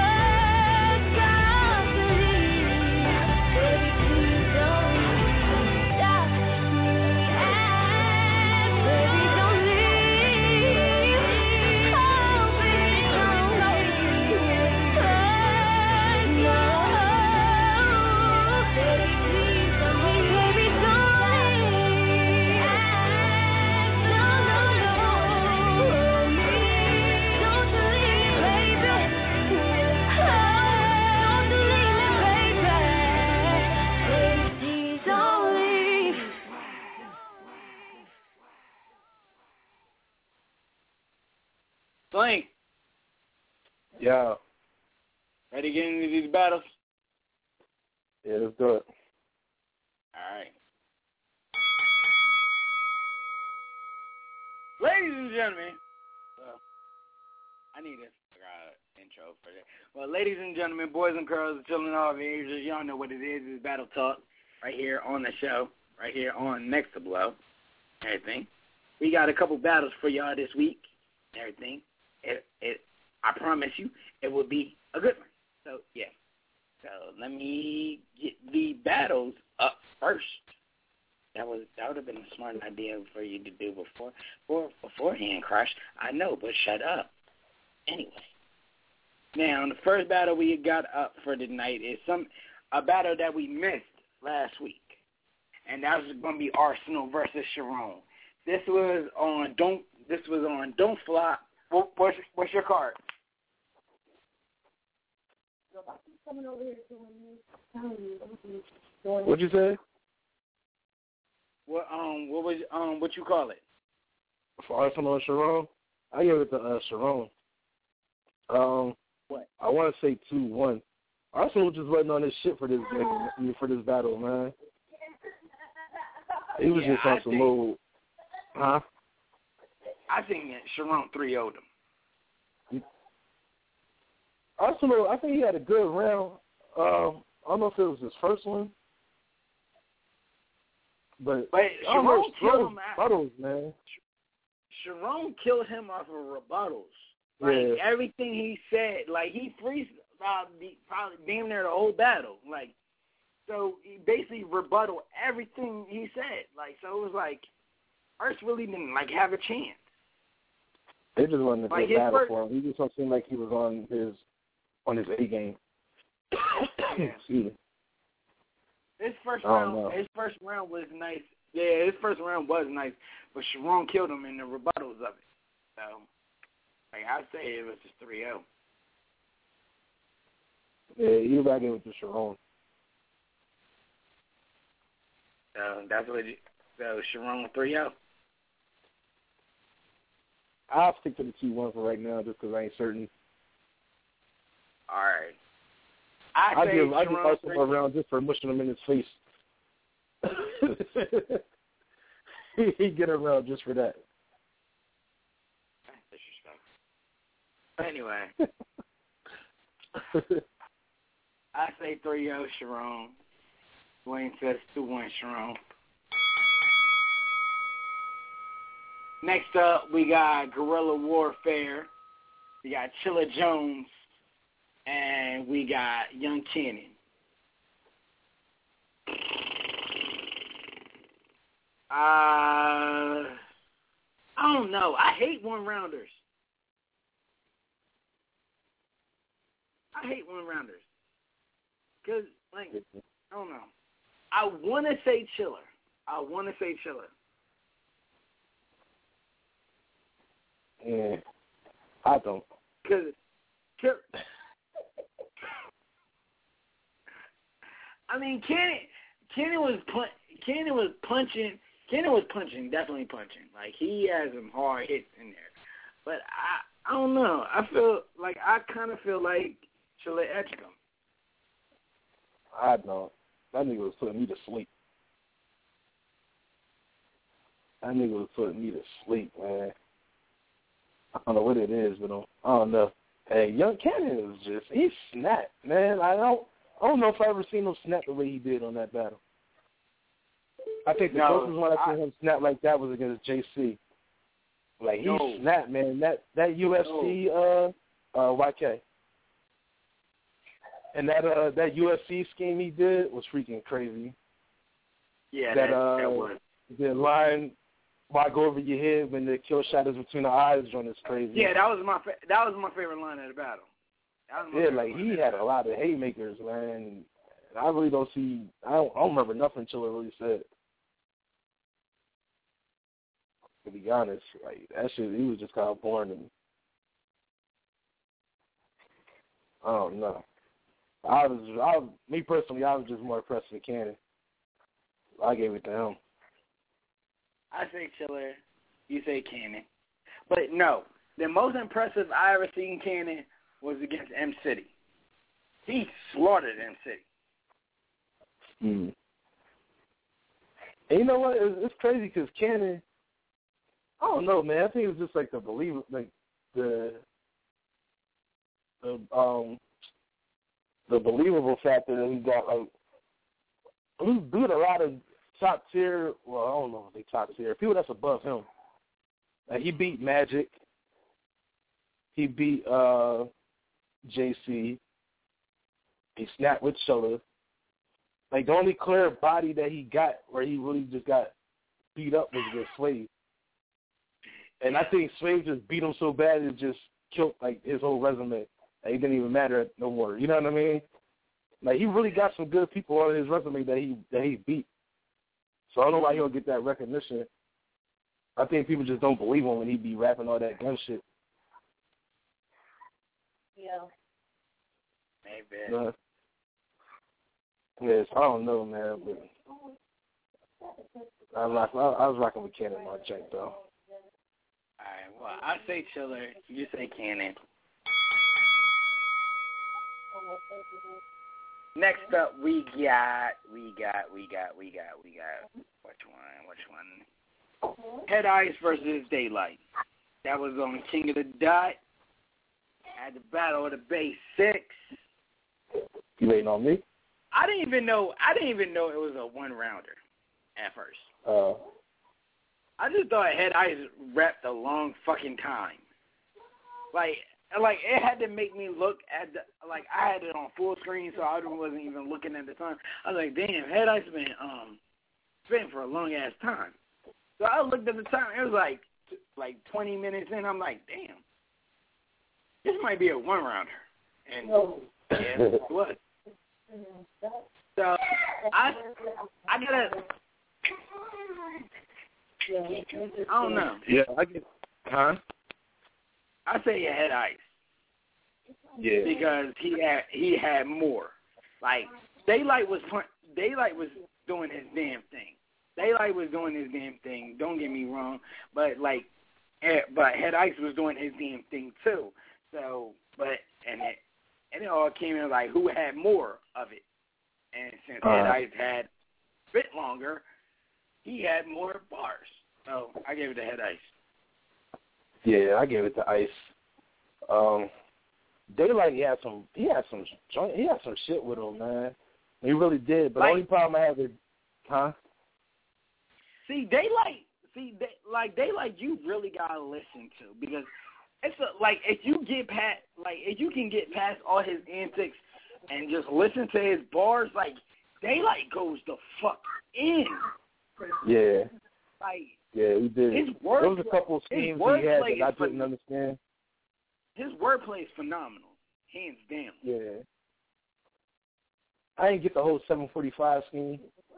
softly, baby, please don't leave. Stop me at, baby, don't leave. Oh, baby, don't leave. Whisper, no, baby, please don't leave. Baby, don't leave. No, no, no. Hold me, don't leave, baby. Oh, don't leave me, baby. Baby, please don't leave. Blank. Yeah. Ready to get into these battles? Yeah, let's do it. All right. Ladies and gentlemen, well, I need a uh, intro for that. Well, ladies and gentlemen, boys and girls, children of all ages, y'all know what it is. It's Battle Talk right here on the show, right here on Next to Blow, everything. We got a couple battles for y'all this week, everything. It, it, I promise you, it will be a good one. So, yeah. So, let me get the battles up first. That was that would have been a smart idea for you to do before, before beforehand, Crush. I know, but shut up. Anyway. Now, the first battle we got up for tonight is some a battle that we missed last week. And that was going to be Arsenal versus Sharon. This was on Don't this was on Don't Flop. What, what's, what's your card? What'd you say? What um what was um what you call it? For Arsenal and Sharon? I give it to uh, Sharon. Um, what? I want to say two one. Arsenal was just waiting on this shit for this for this battle, man. He was Yeah, just on I some think- old, huh? I think that Sharon three oh'd him. Arsenal, I think he had a good round. Um, I don't know if it was his first one, but, But I don't Sharon know, killed Sharon's him out. battles, man. Sharon killed him off of rebuttals. Like Yeah. everything he said, like he freestyled the, probably damn near the whole battle. Like so he basically rebutted everything he said. Like so it was like Urs really didn't like have a chance. They just wanted a Like good his battle first- for him. He just don't seem like he was on his on his A game. Excuse me. His first I don't round know. his first round was nice. Yeah, his first round was nice, but Sharon killed him in the rebuttals of it. So like I'd say it was just three oh. Yeah, you gotta give it to Sharon. So that's what you, so Sharon three oh. I'll stick to the two one for right now just because I ain't certain. All right. I I say give I give Sharon Arsenal a round just for mushing him in his face. he he get a round just for that. Anyway, I say three oh Sharon. Wayne says two one Sharon. Next up, we got Guerrilla Warfare. We got Chilla Jones. And we got Young Cannon. Uh, I don't know. I hate one-rounders. I hate one-rounders. Because, like, I don't know. I want to say Chiller. I want to say Chiller. Yeah, I don't. Because, I mean, Cannon, Cannon was pun- Cannon was punching. Cannon was punching, definitely punching. Like he has some hard hits in there, but I, I don't know. I feel like I kind of feel like Chilla etched him. I don't. that nigga was putting me to sleep. That nigga was putting me to sleep, man. I don't know what it is, but I don't know. Hey, Young Cannon is just, he snapped, man. I don't I don't know if I've ever seen him snap the way he did on that battle. I think the no, closest one I seen him snap like that was against J C. Like, he no. snapped, man. That that U F C no. uh, uh, Y K. And that uh, that U F C scheme he did was freaking crazy. Yeah, that, that, uh, that was. The line, why go over your head when the kill shot is between the eyes, joint is crazy. Yeah, that was my fa- that was my favorite line of the battle. That was my Yeah, favorite like, line. he had a lot of haymakers, man. I really don't see, I don't, I don't remember nothing Chiller really said. To be honest, like, that shit, he was just kind of boring to me. I don't know. I was, I was, me personally, I was just more impressed with Cannon. I gave it to him. I say Chiller, you say Cannon. But no, the most impressive I ever seen Cannon was against M City. He slaughtered M City. Hmm. And you know what? It's, it's crazy because Cannon, I don't know, man. I think it was just like the believer, like the the um the believable factor that he got. Like, he beat a lot of top tier. Well, I don't know if they top tier people that's above him. Like, he beat Magic. He beat uh, J C. He snapped with Chiller. Like, the only clear body that he got where he really just got beat up was with Swave. And I think Swave just beat him so bad it just killed, like, his whole resume. Like, it didn't even matter no more. You know what I mean? Like, he really got some good people on his resume that he that he beat. So I don't know why he don't get that recognition. I think people just don't believe him when he be rapping all that gun shit. Yeah. Maybe. Uh, yes, I don't know, man. But I was rocking, I was rocking with Cannon on check though. All right. Well, I say Chiller. You say Cannon. Next up, we got, we got, we got, we got, we got. Which one? Which one? Head Ice versus Daylight. That was on King of the Dot. At the Battle of the Bay Six. You waiting on me? I didn't even know. I didn't even know it was a one rounder at first. Uh. I just thought Head Ice rapped a long fucking time. Like, like it had to make me look at the, like I had it on full screen, so I wasn't even looking at the time. I was like, damn, Head Ice been um spitting for a long ass time. So I looked at the time. It was like like twenty minutes in. I'm like, damn, this might be a one rounder. And yeah, it was. So I I gotta I don't know. Yeah, I get huh? I say Head Ice. Yeah. Because he had he had more. Like Daylight was Daylight was doing his damn thing. Daylight was doing his damn thing. Don't get me wrong, but like, but Head Ice was doing his damn thing too. So, but and it and it all came in like who had more of it. And since uh, Head Ice had a bit longer, he had more bars. So I gave it to Head Ice. Yeah, I gave it to Ice. Um, Daylight, he had some, he had some, he had some shit with him, man. He really did. But like, the only problem I have is, huh? See, Daylight, see, day, like Daylight, you really gotta listen to because it's a, like if you get past, like if you can get past all his antics and just listen to his bars, like Daylight goes the fuck in. Yeah. Like. Yeah, he did. His word, there was a couple of schemes he had that I didn't understand. His wordplay is phenomenal, hands down. Yeah. I didn't get the whole seven forty-five scheme.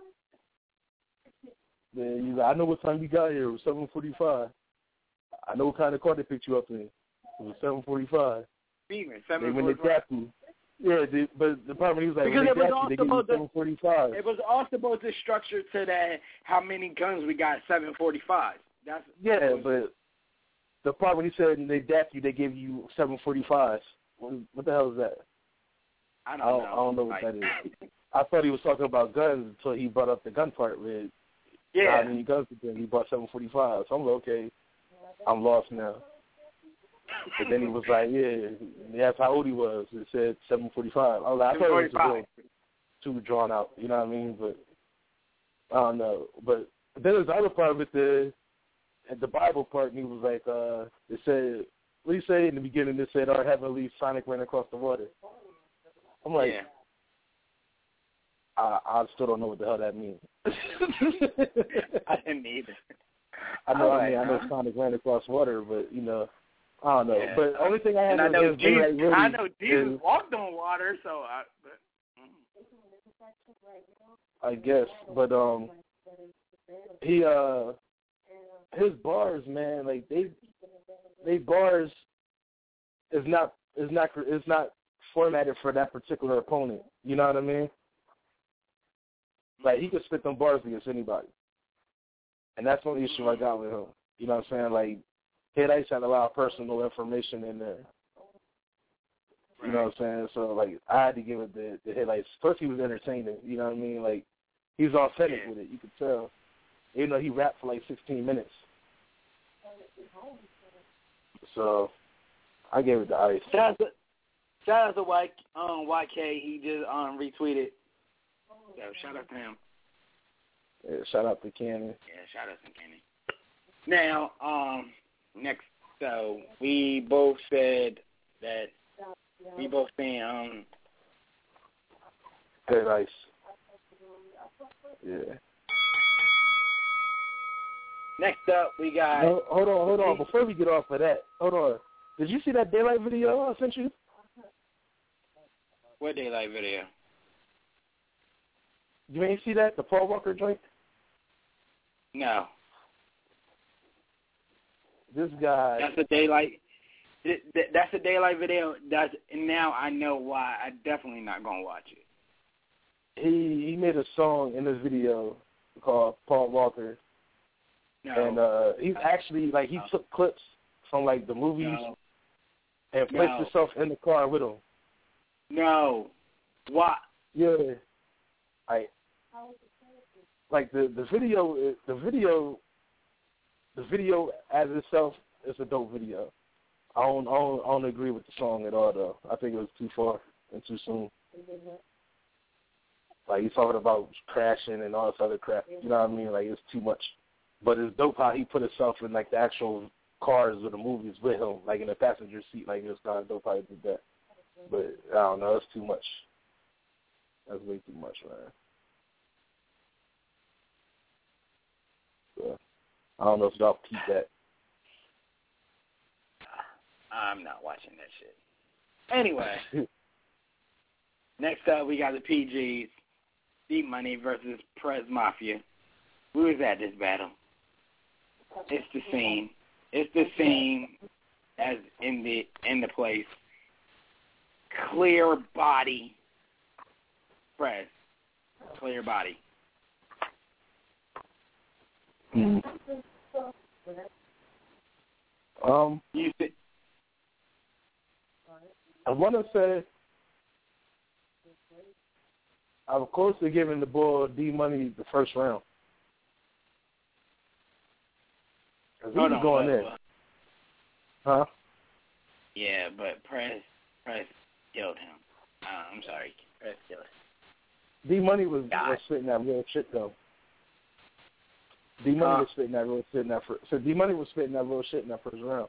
Then he's like, I know what time you got here. It was seven forty-five. I know what kind of car they picked you up in. It was seven forty-five. Even seven forty-five. When they tapped you. Yeah, the, but the problem he was like, because when it they was tapped you, they gave you seven forty-five. It was all supposed to structure to that how many guns we got seven forty-five. That's yeah, but the part when he said they dapped you, they gave you seven forty-fives. What, what the hell is that? I don't I don't know. I don't know what like, that is. I thought he was talking about guns until he brought up the gun part with yeah. I mean, guns again. He bought seven forty-five. So I'm like, okay, I'm lost now. But then he was like, yeah, he asked how old he was. It said seven forty-five. I was like, I thought it was a little too drawn out. You know what I mean? But I don't know. But then there's the other part with the the Bible part, and he was like, uh, it said, what did he say in the beginning? It said, our heavenly Sonic ran across the water. I'm like, yeah. I, I still don't know what the hell that means. I didn't either. I know, I, I mean, like, I know huh? Sonic ran across water, but you know, I don't know. Yeah. But the only thing I have and I know against Jesus, Daylight really I know Jesus is, walked on water, so I. But, I guess, but um, he uh, his bars, man, like they, they bars is not is not is not formatted for that particular opponent. You know what I mean? Like he could spit them bars against anybody, and that's the only issue I got with him. You know what I'm saying? Like Headites had a lot of personal information in there. You know what I'm saying? So like I had to give it the the Headites. Plus he was entertaining. You know what I mean? Like he was authentic yeah. with it. You could tell. Even though he rapped for like sixteen minutes. So I gave it the ice. Shout out to, shout out to Y, um, Y K. He just um, retweeted. So shout out to him. Yeah, shout out to Cannon. Yeah, shout out to Kenny. Now, um, next, so we both said that we both saying um. Good ice. Yeah. Next up, we got. No, hold on, hold on. Before we get off of that, hold on. Did you see that Daylight video I sent you? What Daylight video? You ain't see that? The Paul Walker joint? No. This guy. That's a Daylight. That's a Daylight video. That's and now I know why. I definitely not gonna watch it. He he made a song in this video called Paul Walker. No. And uh, he's actually, like, he took clips from, like, the movies no. and placed no. himself in the car with him. No. What? Yeah. I, like, the, the video, the video, the video as itself is a dope video. I don't, I don't, I don't agree with the song at all, though. I think it was too far and too soon. Like, he's talking about crashing and all this other crap. You know what I mean? Like, it's too much. But it's dope how he put himself in, like, the actual cars or the movies with him, like, in the passenger seat. Like, it's kind of dope how he did that. But, I don't know, it's too much. That's way too much, man. So, I don't know if y'all keep that. I'm not watching that shit. Anyway. Next up, we got the P Gs. Deep Money versus Prez Mafia. We was at this battle. It's the same. It's the same as in the in the place. Clear body. Prez. Clear body. Mm. Um, you see, I want to say I'm close to giving the boy D Money the first round. Cause he was going in. Huh? Yeah, but Prez, Prez killed him. Uh, I'm sorry, Prez killed him. D Money was, was spitting that real shit though. D Money uh, was spitting that real shit in that first. So D Money was spitting that real shit in that first round.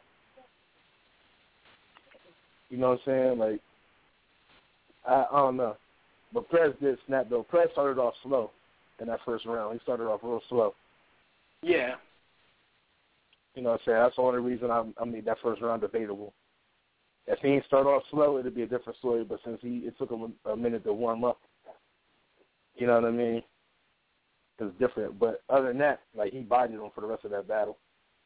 You know what I'm saying? Like, I, I don't know, but Prez did snap though. Prez started off slow in that first round. He started off real slow. Yeah. You know what I'm saying? That's the only reason I, I made that first round debatable. If he didn't start off slow, it would be a different story. But since he, it took him a minute to warm up, you know what I mean? It's different. But other than that, like, he bodied him for the rest of that battle.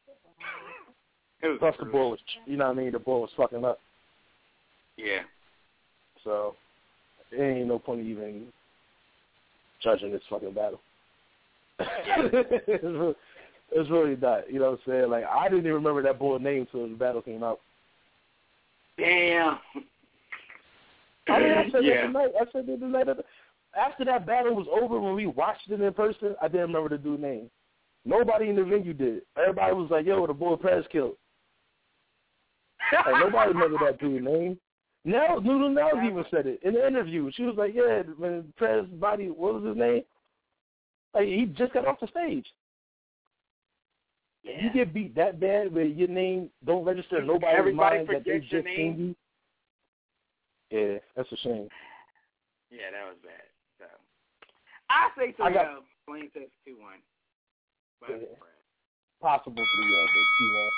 Plus the ball was, you know what I mean? The ball was fucking up. Yeah. So there ain't no point even judging this fucking battle. it's, really, it's really not. You know what I'm saying? Like, I didn't even remember that boy's name until the battle came out. Damn. I mean, I said yeah. that tonight. I said that tonight. after that battle was over, when we watched it in person, I didn't remember the dude's name. Nobody in the venue did. Everybody was like, yo, the boy Prez killed. Like, nobody remember that dude's name. Now, Lulu Nels even said it in the interview. She was like, yeah, when Prez's body, what was his name? Like, he just got off the stage. Yeah. You get beat that bad where your name don't register in nobody's Everybody mind that they forgets your just name. seen you. Yeah, that's a shame. Yeah, that was bad. So I say so. I got, Blaine says two one. Yeah. Possible three oh, but two one.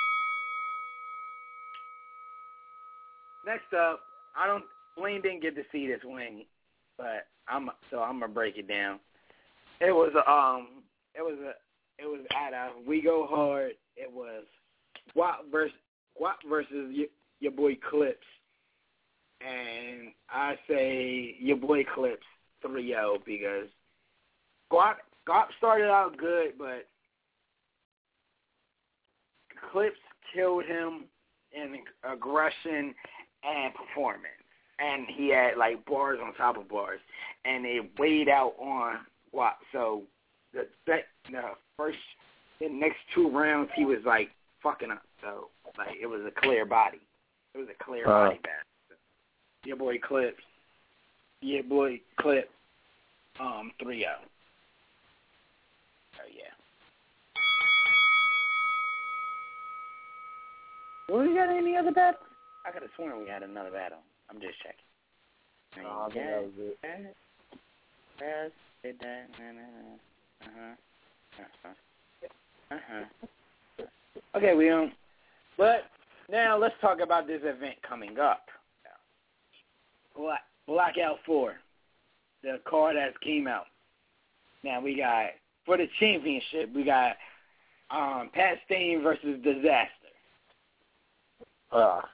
Next up, I don't. Blaine didn't get to see this win, but I'm so I'm gonna break it down. It was a um, it was a, it was at a We Go Hard. It was Guap versus Guap versus your, your boy Clips, and I say your boy Clips three oh because Guap Guap started out good, but Clips killed him in aggression and performance. And he had, like, bars on top of bars. And they weighed out on what? So the, the first, the next two rounds, he was, like, fucking up. So, like, it was a clear body. It was a clear uh, body battle. So, your boy Clips. Your boy Clip. Um, three oh. Oh, yeah. Well, we got any other battles? I could have sworn we had another battle. I'm just checking. Oh, I think that was it. Yes, did that. Uh-huh. Uh-huh. Uh-huh. Okay, we um, but now let's talk about this event coming up. Black, Blackout four, the card that came out. Now we got, for the championship, we got um, Pat Stain versus Disaster. Uh,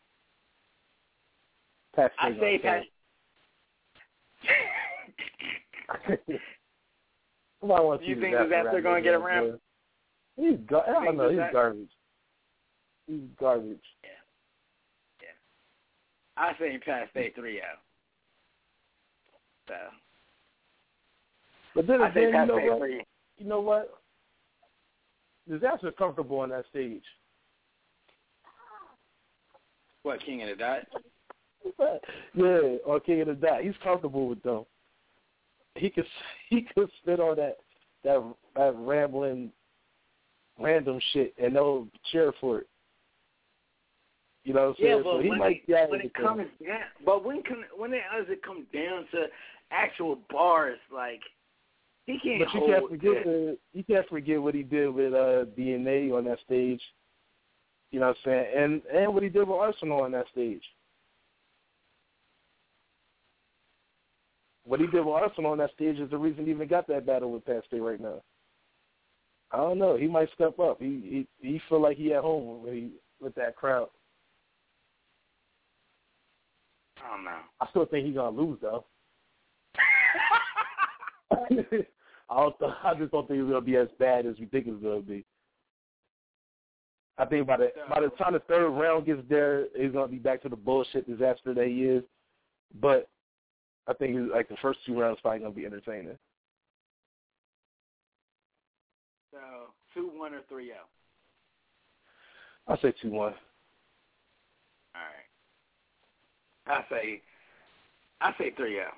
Pat I say Pat. Somebody wants you think Disaster going to get around? He's gar- I don't know. He's garbage. He's garbage. Yeah. Yeah. I say Pat Stain three oh. So. But then I again, say you know Pat what? You know what? Disaster's comfortable on that stage. What, King of the Dot? Yeah, or King of the Dot. He's comfortable with them. He could he could spit on that that that rambling random shit and they'll cheer for it. You know what I'm saying? Yeah, but so he when, might it, when it comes down, but when can when it does it come down to actual bars, like he can't. But you hold can't forget the, you can't forget what he did with uh, D N A on that stage. You know what I'm saying? And and what he did with Arsenal on that stage. What he did with Arsenal on that stage is the reason he even got that battle with Pat Stay right now. I don't know. He might step up. He he, he feel like he at home with, he, with that crowd. I don't know. I still think he's gonna lose though. I don't. Th- I just don't think it's gonna be as bad as we think it's gonna be. I think by the by the time the third round gets there, he's gonna be back to the bullshit disaster that he is. But I think it's like the first two rounds probably gonna be entertaining. So two one or three zero. I say two one. All right. I say I say three zero.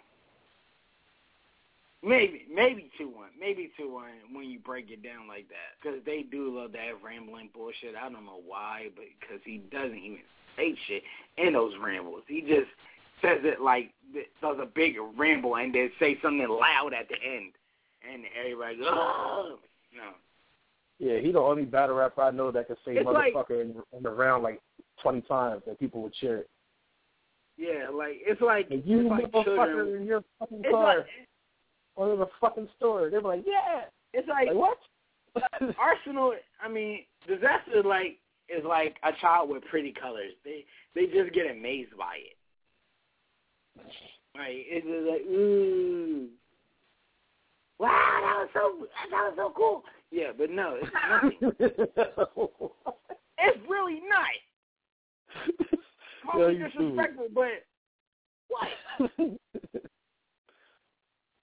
Maybe, maybe two one. Maybe two one when you break it down like that. Because they do love that rambling bullshit. I don't know why, but because he doesn't even say shit in those rambles. He just says it like does a big ramble and then say something loud at the end. And everybody goes, oh. No. Yeah, he the only battle rapper I know that can say It's motherfucker like, in, in the round like twenty times and people would cheer it. Yeah, like, it's like, and you it's like motherfucker children. in your fucking It's car. like, or in the fucking store. They're like, yeah. It's like, like what? Arsenal, I mean, Disaster like is like a child with pretty colors. They they just get amazed by it. Like it's just like, ooh, wow, that was so that was so cool. Yeah, but no, it's nothing. It's really not. Call me disrespectful, but what?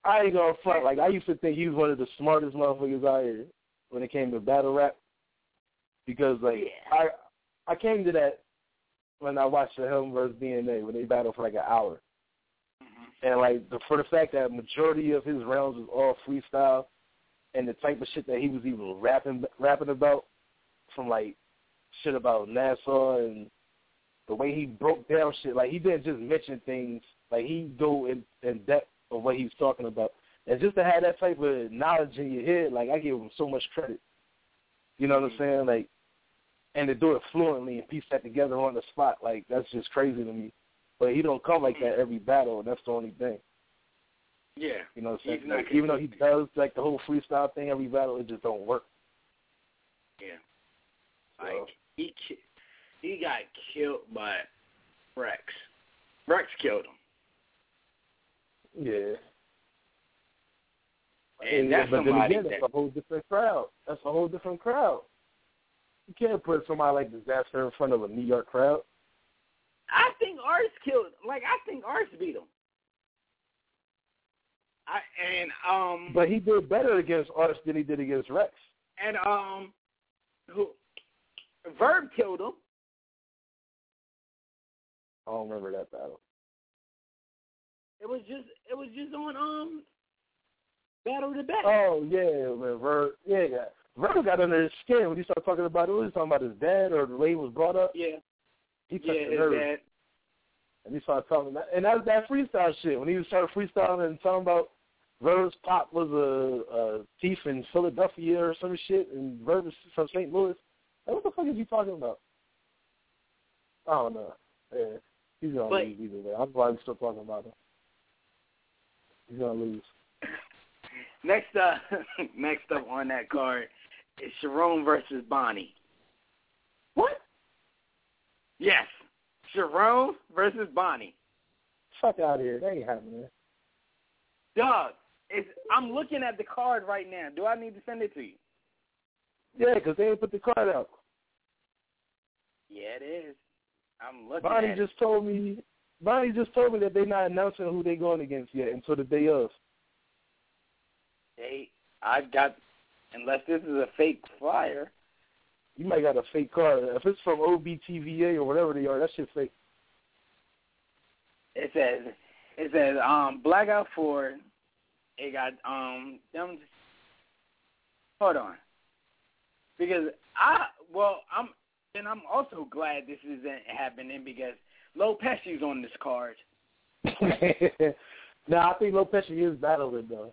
I ain't gonna front. Like, I used to think he was one of the smartest motherfuckers out here when it came to battle rap. Because, like, yeah. I I came to that when I watched the Helm versus D N A, when they battled for, like, an hour. Mm-hmm. And, like, the, for the fact that majority of his rounds was all freestyle and the type of shit that he was even rapping rapping about, from, like, shit about Nassau and the way he broke down shit. Like, he didn't just mention things. Like, he go in, in depth of what he was talking about. And just to have that type of knowledge in your head, like, I give him so much credit. You know what I'm saying? Like, and to do it fluently and piece that together on the spot, like, that's just crazy to me. But he don't come like that every battle, and that's the only thing. Yeah. You know what I'm saying? Like, even though he does, like, the whole freestyle thing every battle, it just don't work. Yeah. Like, so. he he got killed by Rex. Rex killed him. Yeah. And, and that's but then again, that's that, a whole different crowd. That's a whole different crowd. You can't put somebody like Disaster in front of a New York crowd. I think Arts killed. Like, I think Arts beat him. I and um. But he did better against Arts than he did against Rex. And um, who? Verb killed him. I don't remember that battle. It was just. It was just on um. Battle of the Bat. Oh yeah, man, Verb. Yeah, yeah. Verb got under his skin when he started talking about it. Was he talking about his dad or the way he was brought up? Yeah. He touched yeah, the nerve. Dad. And he started talking about, and that was that freestyle shit. When he started freestyling and talking about Verb's pop was a, a thief in Philadelphia or some shit, and Verb is from Saint Louis. Like, what the fuck is he talking about? I don't know. Yeah, he's gonna but, lose either way. I'm glad we're still talking about him. He's gonna lose. Next up, next up on that card is Sharon versus Bonnie. What? Yes, Sharon versus Bonnie. Fuck out of here. That ain't happening. Dog, it's, I'm looking at the card right now. Do I need to send it to you? Yeah, because they ain't put the card out. Yeah, it is. I'm looking Bonnie at just it. told me. Bonnie just told me that they're not announcing who they're going against yet until the day of. They, I got, unless this is a fake flyer. You might got a fake card. If it's from O B T V A or whatever they are, that shit fake. It says, it says, um, Blackout Ford. It got, um, them. Hold on, because I, well, I'm, and I'm also glad this isn't happening because Lil Pesci's on this card. Nah, I think Lil Pesci is battling though.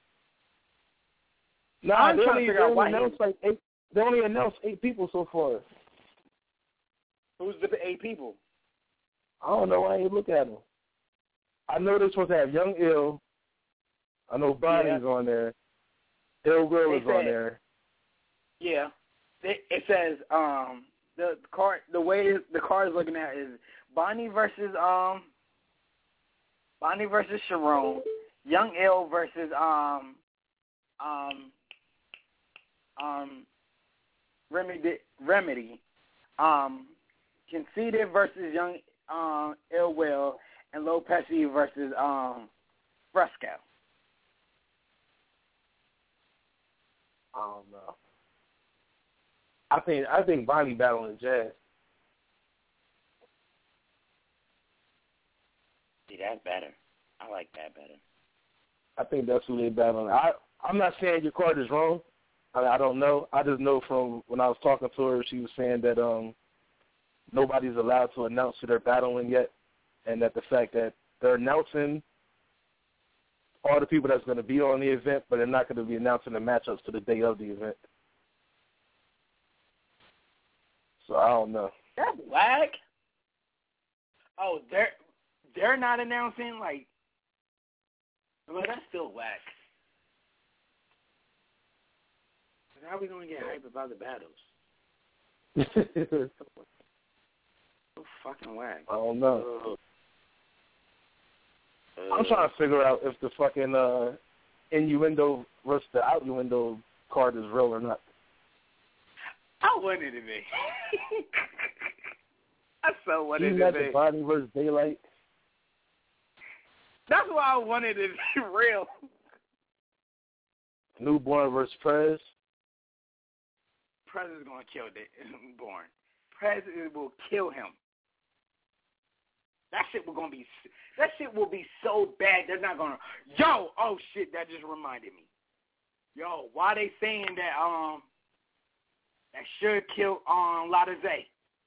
No, I'm they trying only, to figure out why announced like eight. They only announced eight people so far. Who's the eight people? I don't know. I ain't look at them. I know they're supposed to have Young Ill. I know Bonnie's yeah. on there. Ill Will is on there. Yeah, it, it says um the card. The way the card is looking at is Bonnie versus um Bonnie versus Sharon, Young Ill versus um um. Um, Remedy, Remedy, um, Conceited versus Young uh, Ill Will, and Lil Pesci versus um, Fresco. I don't know. I think I think Bonnie battling Jazz. See, that's better. I like that better. I think that's who they battling. I I'm not saying your card is wrong. I, I don't know. I just know from when I was talking to her, she was saying that um, nobody's allowed to announce who they're battling yet, and that the fact that they're announcing all the people that's going to be on the event, but they're not going to be announcing the matchups to the day of the event. So I don't know. That's whack. Oh, they're they're not announcing like. Well, that's still whack. How are we going to get hype about the battles? So fucking whack. I don't know. Uh, I'm trying to figure out if the fucking uh, innuendo versus the out-innuendo card is real or not. I wanted it to be. I so wanted you it to be. You got the Bonnie versus Daylight. That's why I wanted it to be real. Newborn versus Prez. Prez is gonna kill Newborn. Prez will kill him. That shit will gonna be. That shit will be so bad. They're not gonna. Yo, oh shit, that just reminded me. Yo, why they saying that um that should kill um Lotta Zay?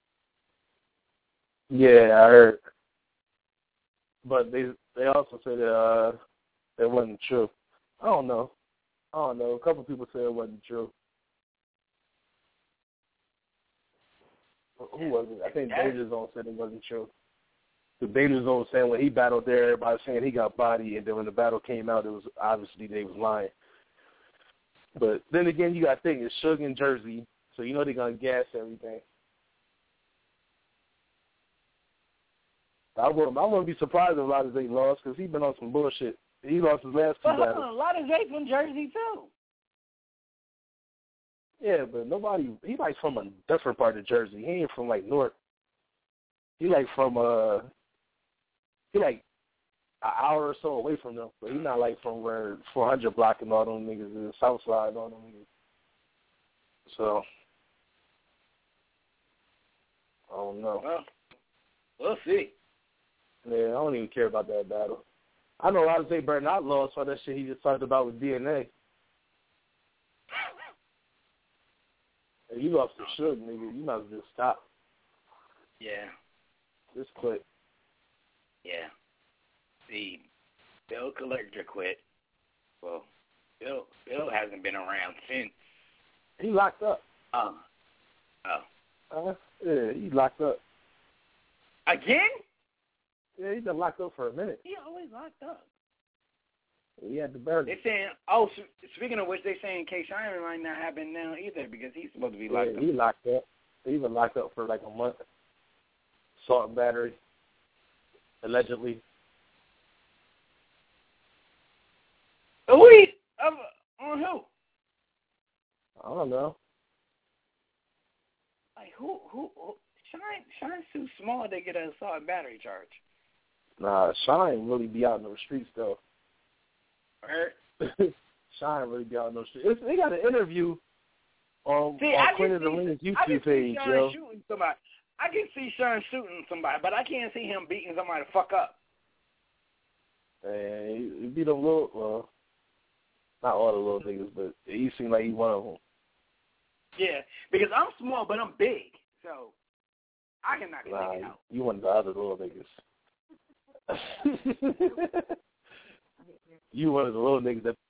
Yeah, I heard. But they they also said that uh, it wasn't true. I don't know. I don't know. A couple people said it wasn't true. Who was it? I think Danger Zone said it wasn't true. The Danger Zone saying when he battled there, everybody saying he got body, and then when the battle came out, it was obviously they was lying. But then again, you got to think, it's Suge in Jersey, so you know they're going to gas everything. I wouldn't, I wouldn't be surprised if Lotta Zay lost because he's been on some bullshit. He lost his last two But battles. hold on, Lotta Zay from Jersey too. Yeah, but nobody, he like from a different part of Jersey. He ain't from like North. He like from, uh, he like an hour or so away from them. But he not like from where four hundred block and all them niggas is, South Side and all them niggas. So, I don't know. Well, we'll see. Yeah, I don't even care about that battle. I know Lotta Zay better not lost for that shit he just talked about with D N A. Hey, you lost the Suge, nigga. You might as well just stop. Yeah. Just quit. Yeah. See, Bill Collector quit. Well, Bill Bill hasn't been around since. He locked up. Uh, oh. Uh, yeah, he locked up. Again? Yeah, he's been locked up for a minute. He always locked up. He had the burden. They're saying, oh, speaking of which, they're saying K. Shine might not happen now either because he's supposed to be locked yeah, up. he locked up. He been locked up for like a month. Assault and battery, allegedly. Oh, wait. On who? I don't know. Like, who, who, who? Shine, Shine's too small to get an assault and battery charge. Nah, Shine really be out in the streets, though. Right. Shine really be out in the streets. It's, they got an interview on, see, on I Queen of the see, Rings YouTube I can page, see Shine yo. shooting somebody. I can see Shine shooting somebody, but I can't see him beating somebody to fuck up. And he beat them little, well, not all the little niggas, but he seemed like he one of them. Yeah, because I'm small, but I'm big, so I can knock a nah, nigga out. You one of the other little niggas. You one of the little niggas that.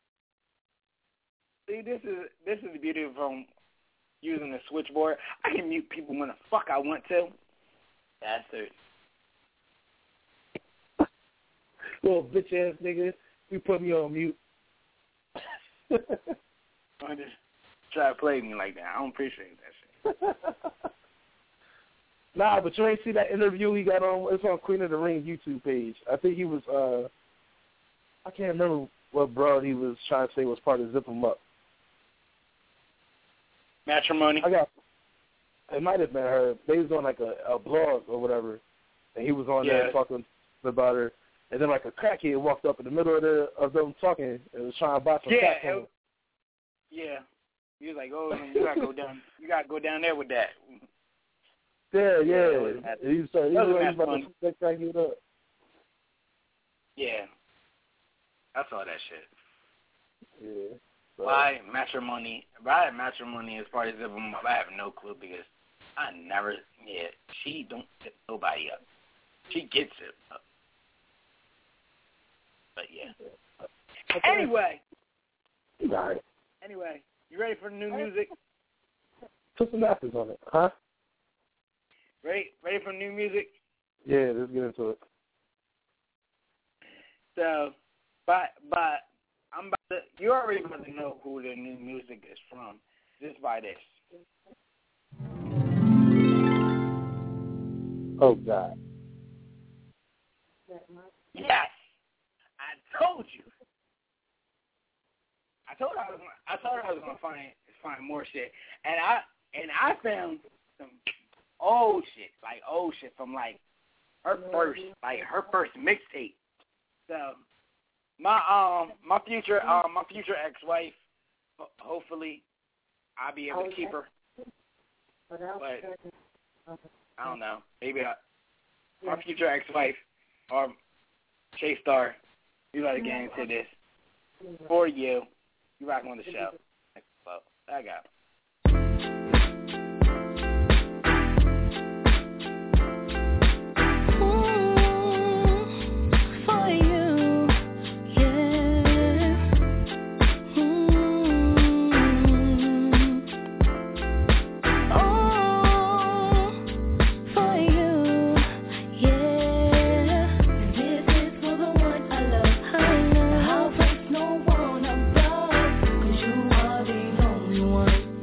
See, this is this is the beauty from using the switchboard. I can mute people when the fuck I want to. Bastard. Little bitch ass nigga, you put me on mute. I just try to play me like that. I don't appreciate that shit. Nah, but you ain't see that interview he got on. It's on Queen of the Ring YouTube page. I think he was. uh I can't remember what broad he was trying to say was part of Zip 'em Up. Matrimony. I got. It might have been her. They was on like a, a blog or whatever, and he was on yeah. there talking about her. And then like a crackhead walked up in the middle of the of them talking and was trying to buy some yeah, crack from him. Yeah. He was like, "Oh, you gotta go down. You gotta go down there with that." Yeah, yeah. yeah he was, he was, he was about to that crackhead up. Yeah. I saw that shit. Yeah. So. Why matrimony? Why matrimony is part of Zip 'em Up? I have no clue because I never. Yeah, she don't set nobody up. She gets it up. But yeah. Anyway. Right. Anyway, you ready for the new music? Put some apples on it, huh? Ready? Ready for new music? Yeah, let's get into it. So, but but I'm about to. You already about to know who the new music is from, just by this. Oh God. Yes, I told you. I told her I was gonna, I told her I was gonna find find more shit, and I and I found some old shit, like old shit from like her first, like her first mixtape. So My um my future um my future ex-wife. Ho- hopefully, I'll be able to keep her. But I don't know. Maybe I, my future ex-wife or Chase Star. You gotta get into this for you. You rocking on the show. Well, I got it. One.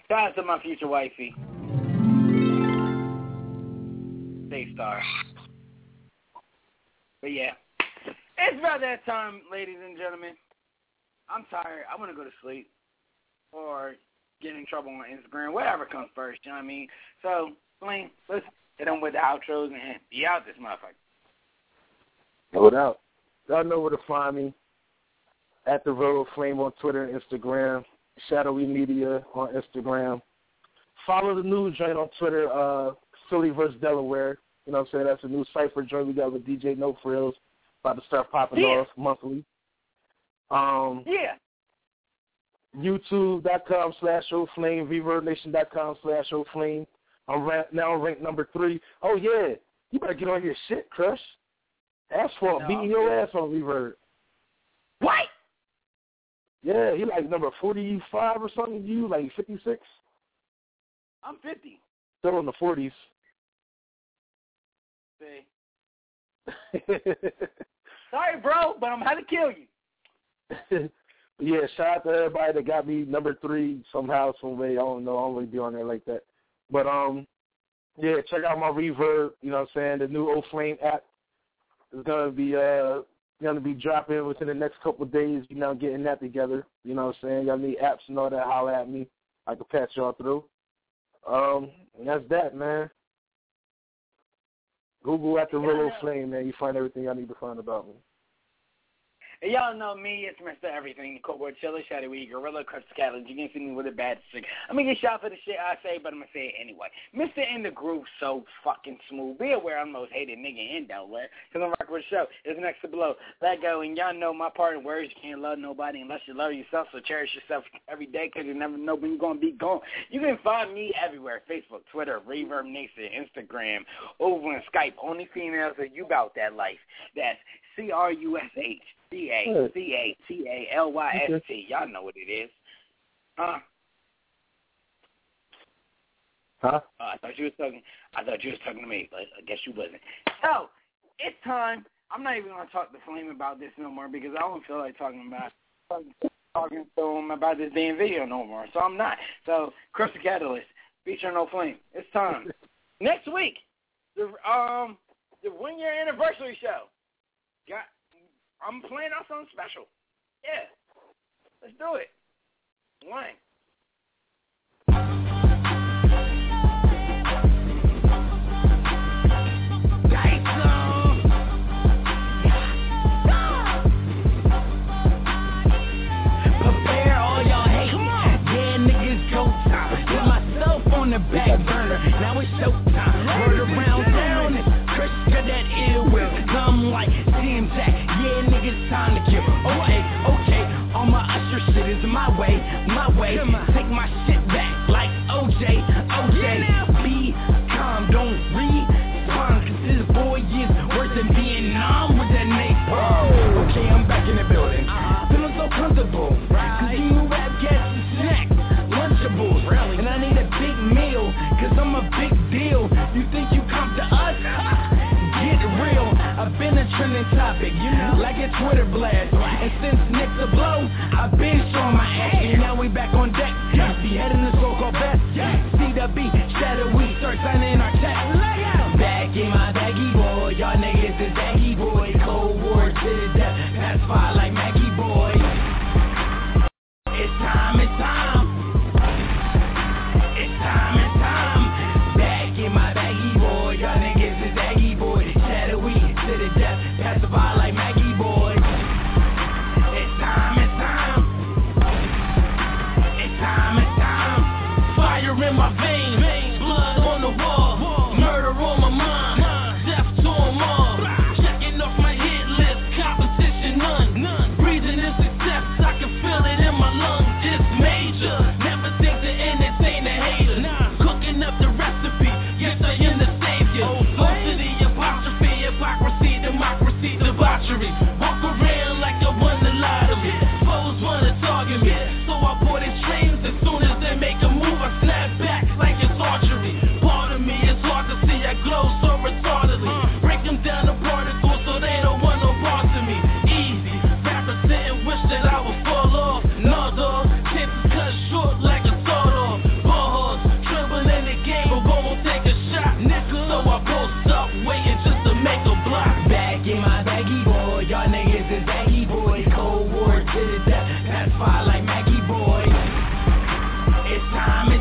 Shout out to my future wifey. Daystar. But yeah. It's about that time, ladies and gentlemen. I'm tired. I want to go to sleep. Or get in trouble on Instagram. Whatever comes first, you know what I mean? So, Flame, let's hit them with the outros and be out this motherfucker. No doubt. Y'all know where to find me. At the Road Flame on Twitter and Instagram. Shadowy Media on Instagram. Follow the news joint on Twitter, uh, Philly versus Delaware. You know what I'm saying? That's a new cipher joint we got with D J No Frills. About to start popping yeah. off monthly. Um, yeah. YouTube.com slash O'Flame, ReverbNation.com slash O'Flame. I'm ra- now ranked number three. Oh, yeah. You better get on your shit, Crush. Asphalt no, beating your ass on Reverb. What? Yeah, he like number forty-five or something. You like fifty-six? I'm fifty. Still in the forties. See. Sorry, bro, but I'm going to kill you. Yeah, shout out to everybody that got me number three somehow, some way. I don't know. I don't really be on there like that. But, um, yeah, check out my Reverb. You know what I'm saying? The new O'Flame app is going to be uh going to be dropping within the next couple of days. You know, getting that together. You know what I'm saying? Y'all need apps and all that. Holler at me. I can patch y'all through. Um, and that's that, man. Google at the real O'Flame, man. You find everything y'all need to find about me. And y'all know me, it's Mister Everything, the Cold War Chiller, Shadowy, Gorilla, Crushed Catalyst. You can see me with a bad stick. I'm going to get shot for the shit I say, but I'm going to say it anyway. Mister In the Groove, so fucking smooth. Be aware I'm the most hated nigga in Delaware, because I'm rocking with the show. It's next to below. Let go, and y'all know my part of words. You can't love nobody unless you love yourself, so cherish yourself every day, because you never know when you're going to be gone. You can find me everywhere, Facebook, Twitter, Reverb Nation, Instagram, over on Skype. Only females that you about that life. That's C R U S H. C A C A T A L Y S T. Y'all know what it is. Huh? Huh? Uh, I thought you was talking. I thought you was talking to me, but I guess you wasn't. So it's time. I'm not even gonna talk to Flame about this no more because I don't feel like talking about talking to him about this damn video no more. So I'm not. So Crushed Catalyst featuring No Flame. It's time. Next week, the um the one year anniversary show. Got. I'm playing out something special. Yeah. Let's do it. One. Prepare all y'all hate. Yeah, niggas go time. Put myself on the back burner. Now it's showtime. Word around town is Chris got that ill will. Come like C M Jack. Yeah, niggas time to kill. Okay, okay. All my usher shit is my way, my way. Take my shit back like O J, O J. Be calm, don't respond. Cause this boy is worse than Vietnam with that napalm. Okay, I'm back in the building. Feeling so comfortable. Cause you new rap gets and snacks, Lunchables. And I need a big meal, cause I'm a big deal. You think you come to us? Get real. I've been a trending topic, you know, like a Twitter blast. And since Nick's a blow, I've been showing my ass. And now we back on deck, beheading the so-called best. C W, Shadowy, start signing our checks. Back in my baggy boy, y'all niggas is baggy boy. Cold War to the death, pacify like Maggie boy. It's time, it's time. It's time, it's time. Back in my baggy boy, y'all niggas is baggy boy. Shadowy to the death, pacify like Maggie boy. It's time, it's time. It's time, it's time. Fire in my veins, blood on the wall, murder on my mind, death to them all. Checking off my hit list, competition none. Breathing in success, I can feel it in my lungs. It's major, never think to entertain the haters. Cooking up the recipe, yes I am the savior. Most of the apostrophe, hypocrisy, democracy, debauchery. Walk around like I won the lottery. Foes wanna target me, so I board the trains. As soon as they make a move, I snap back like time.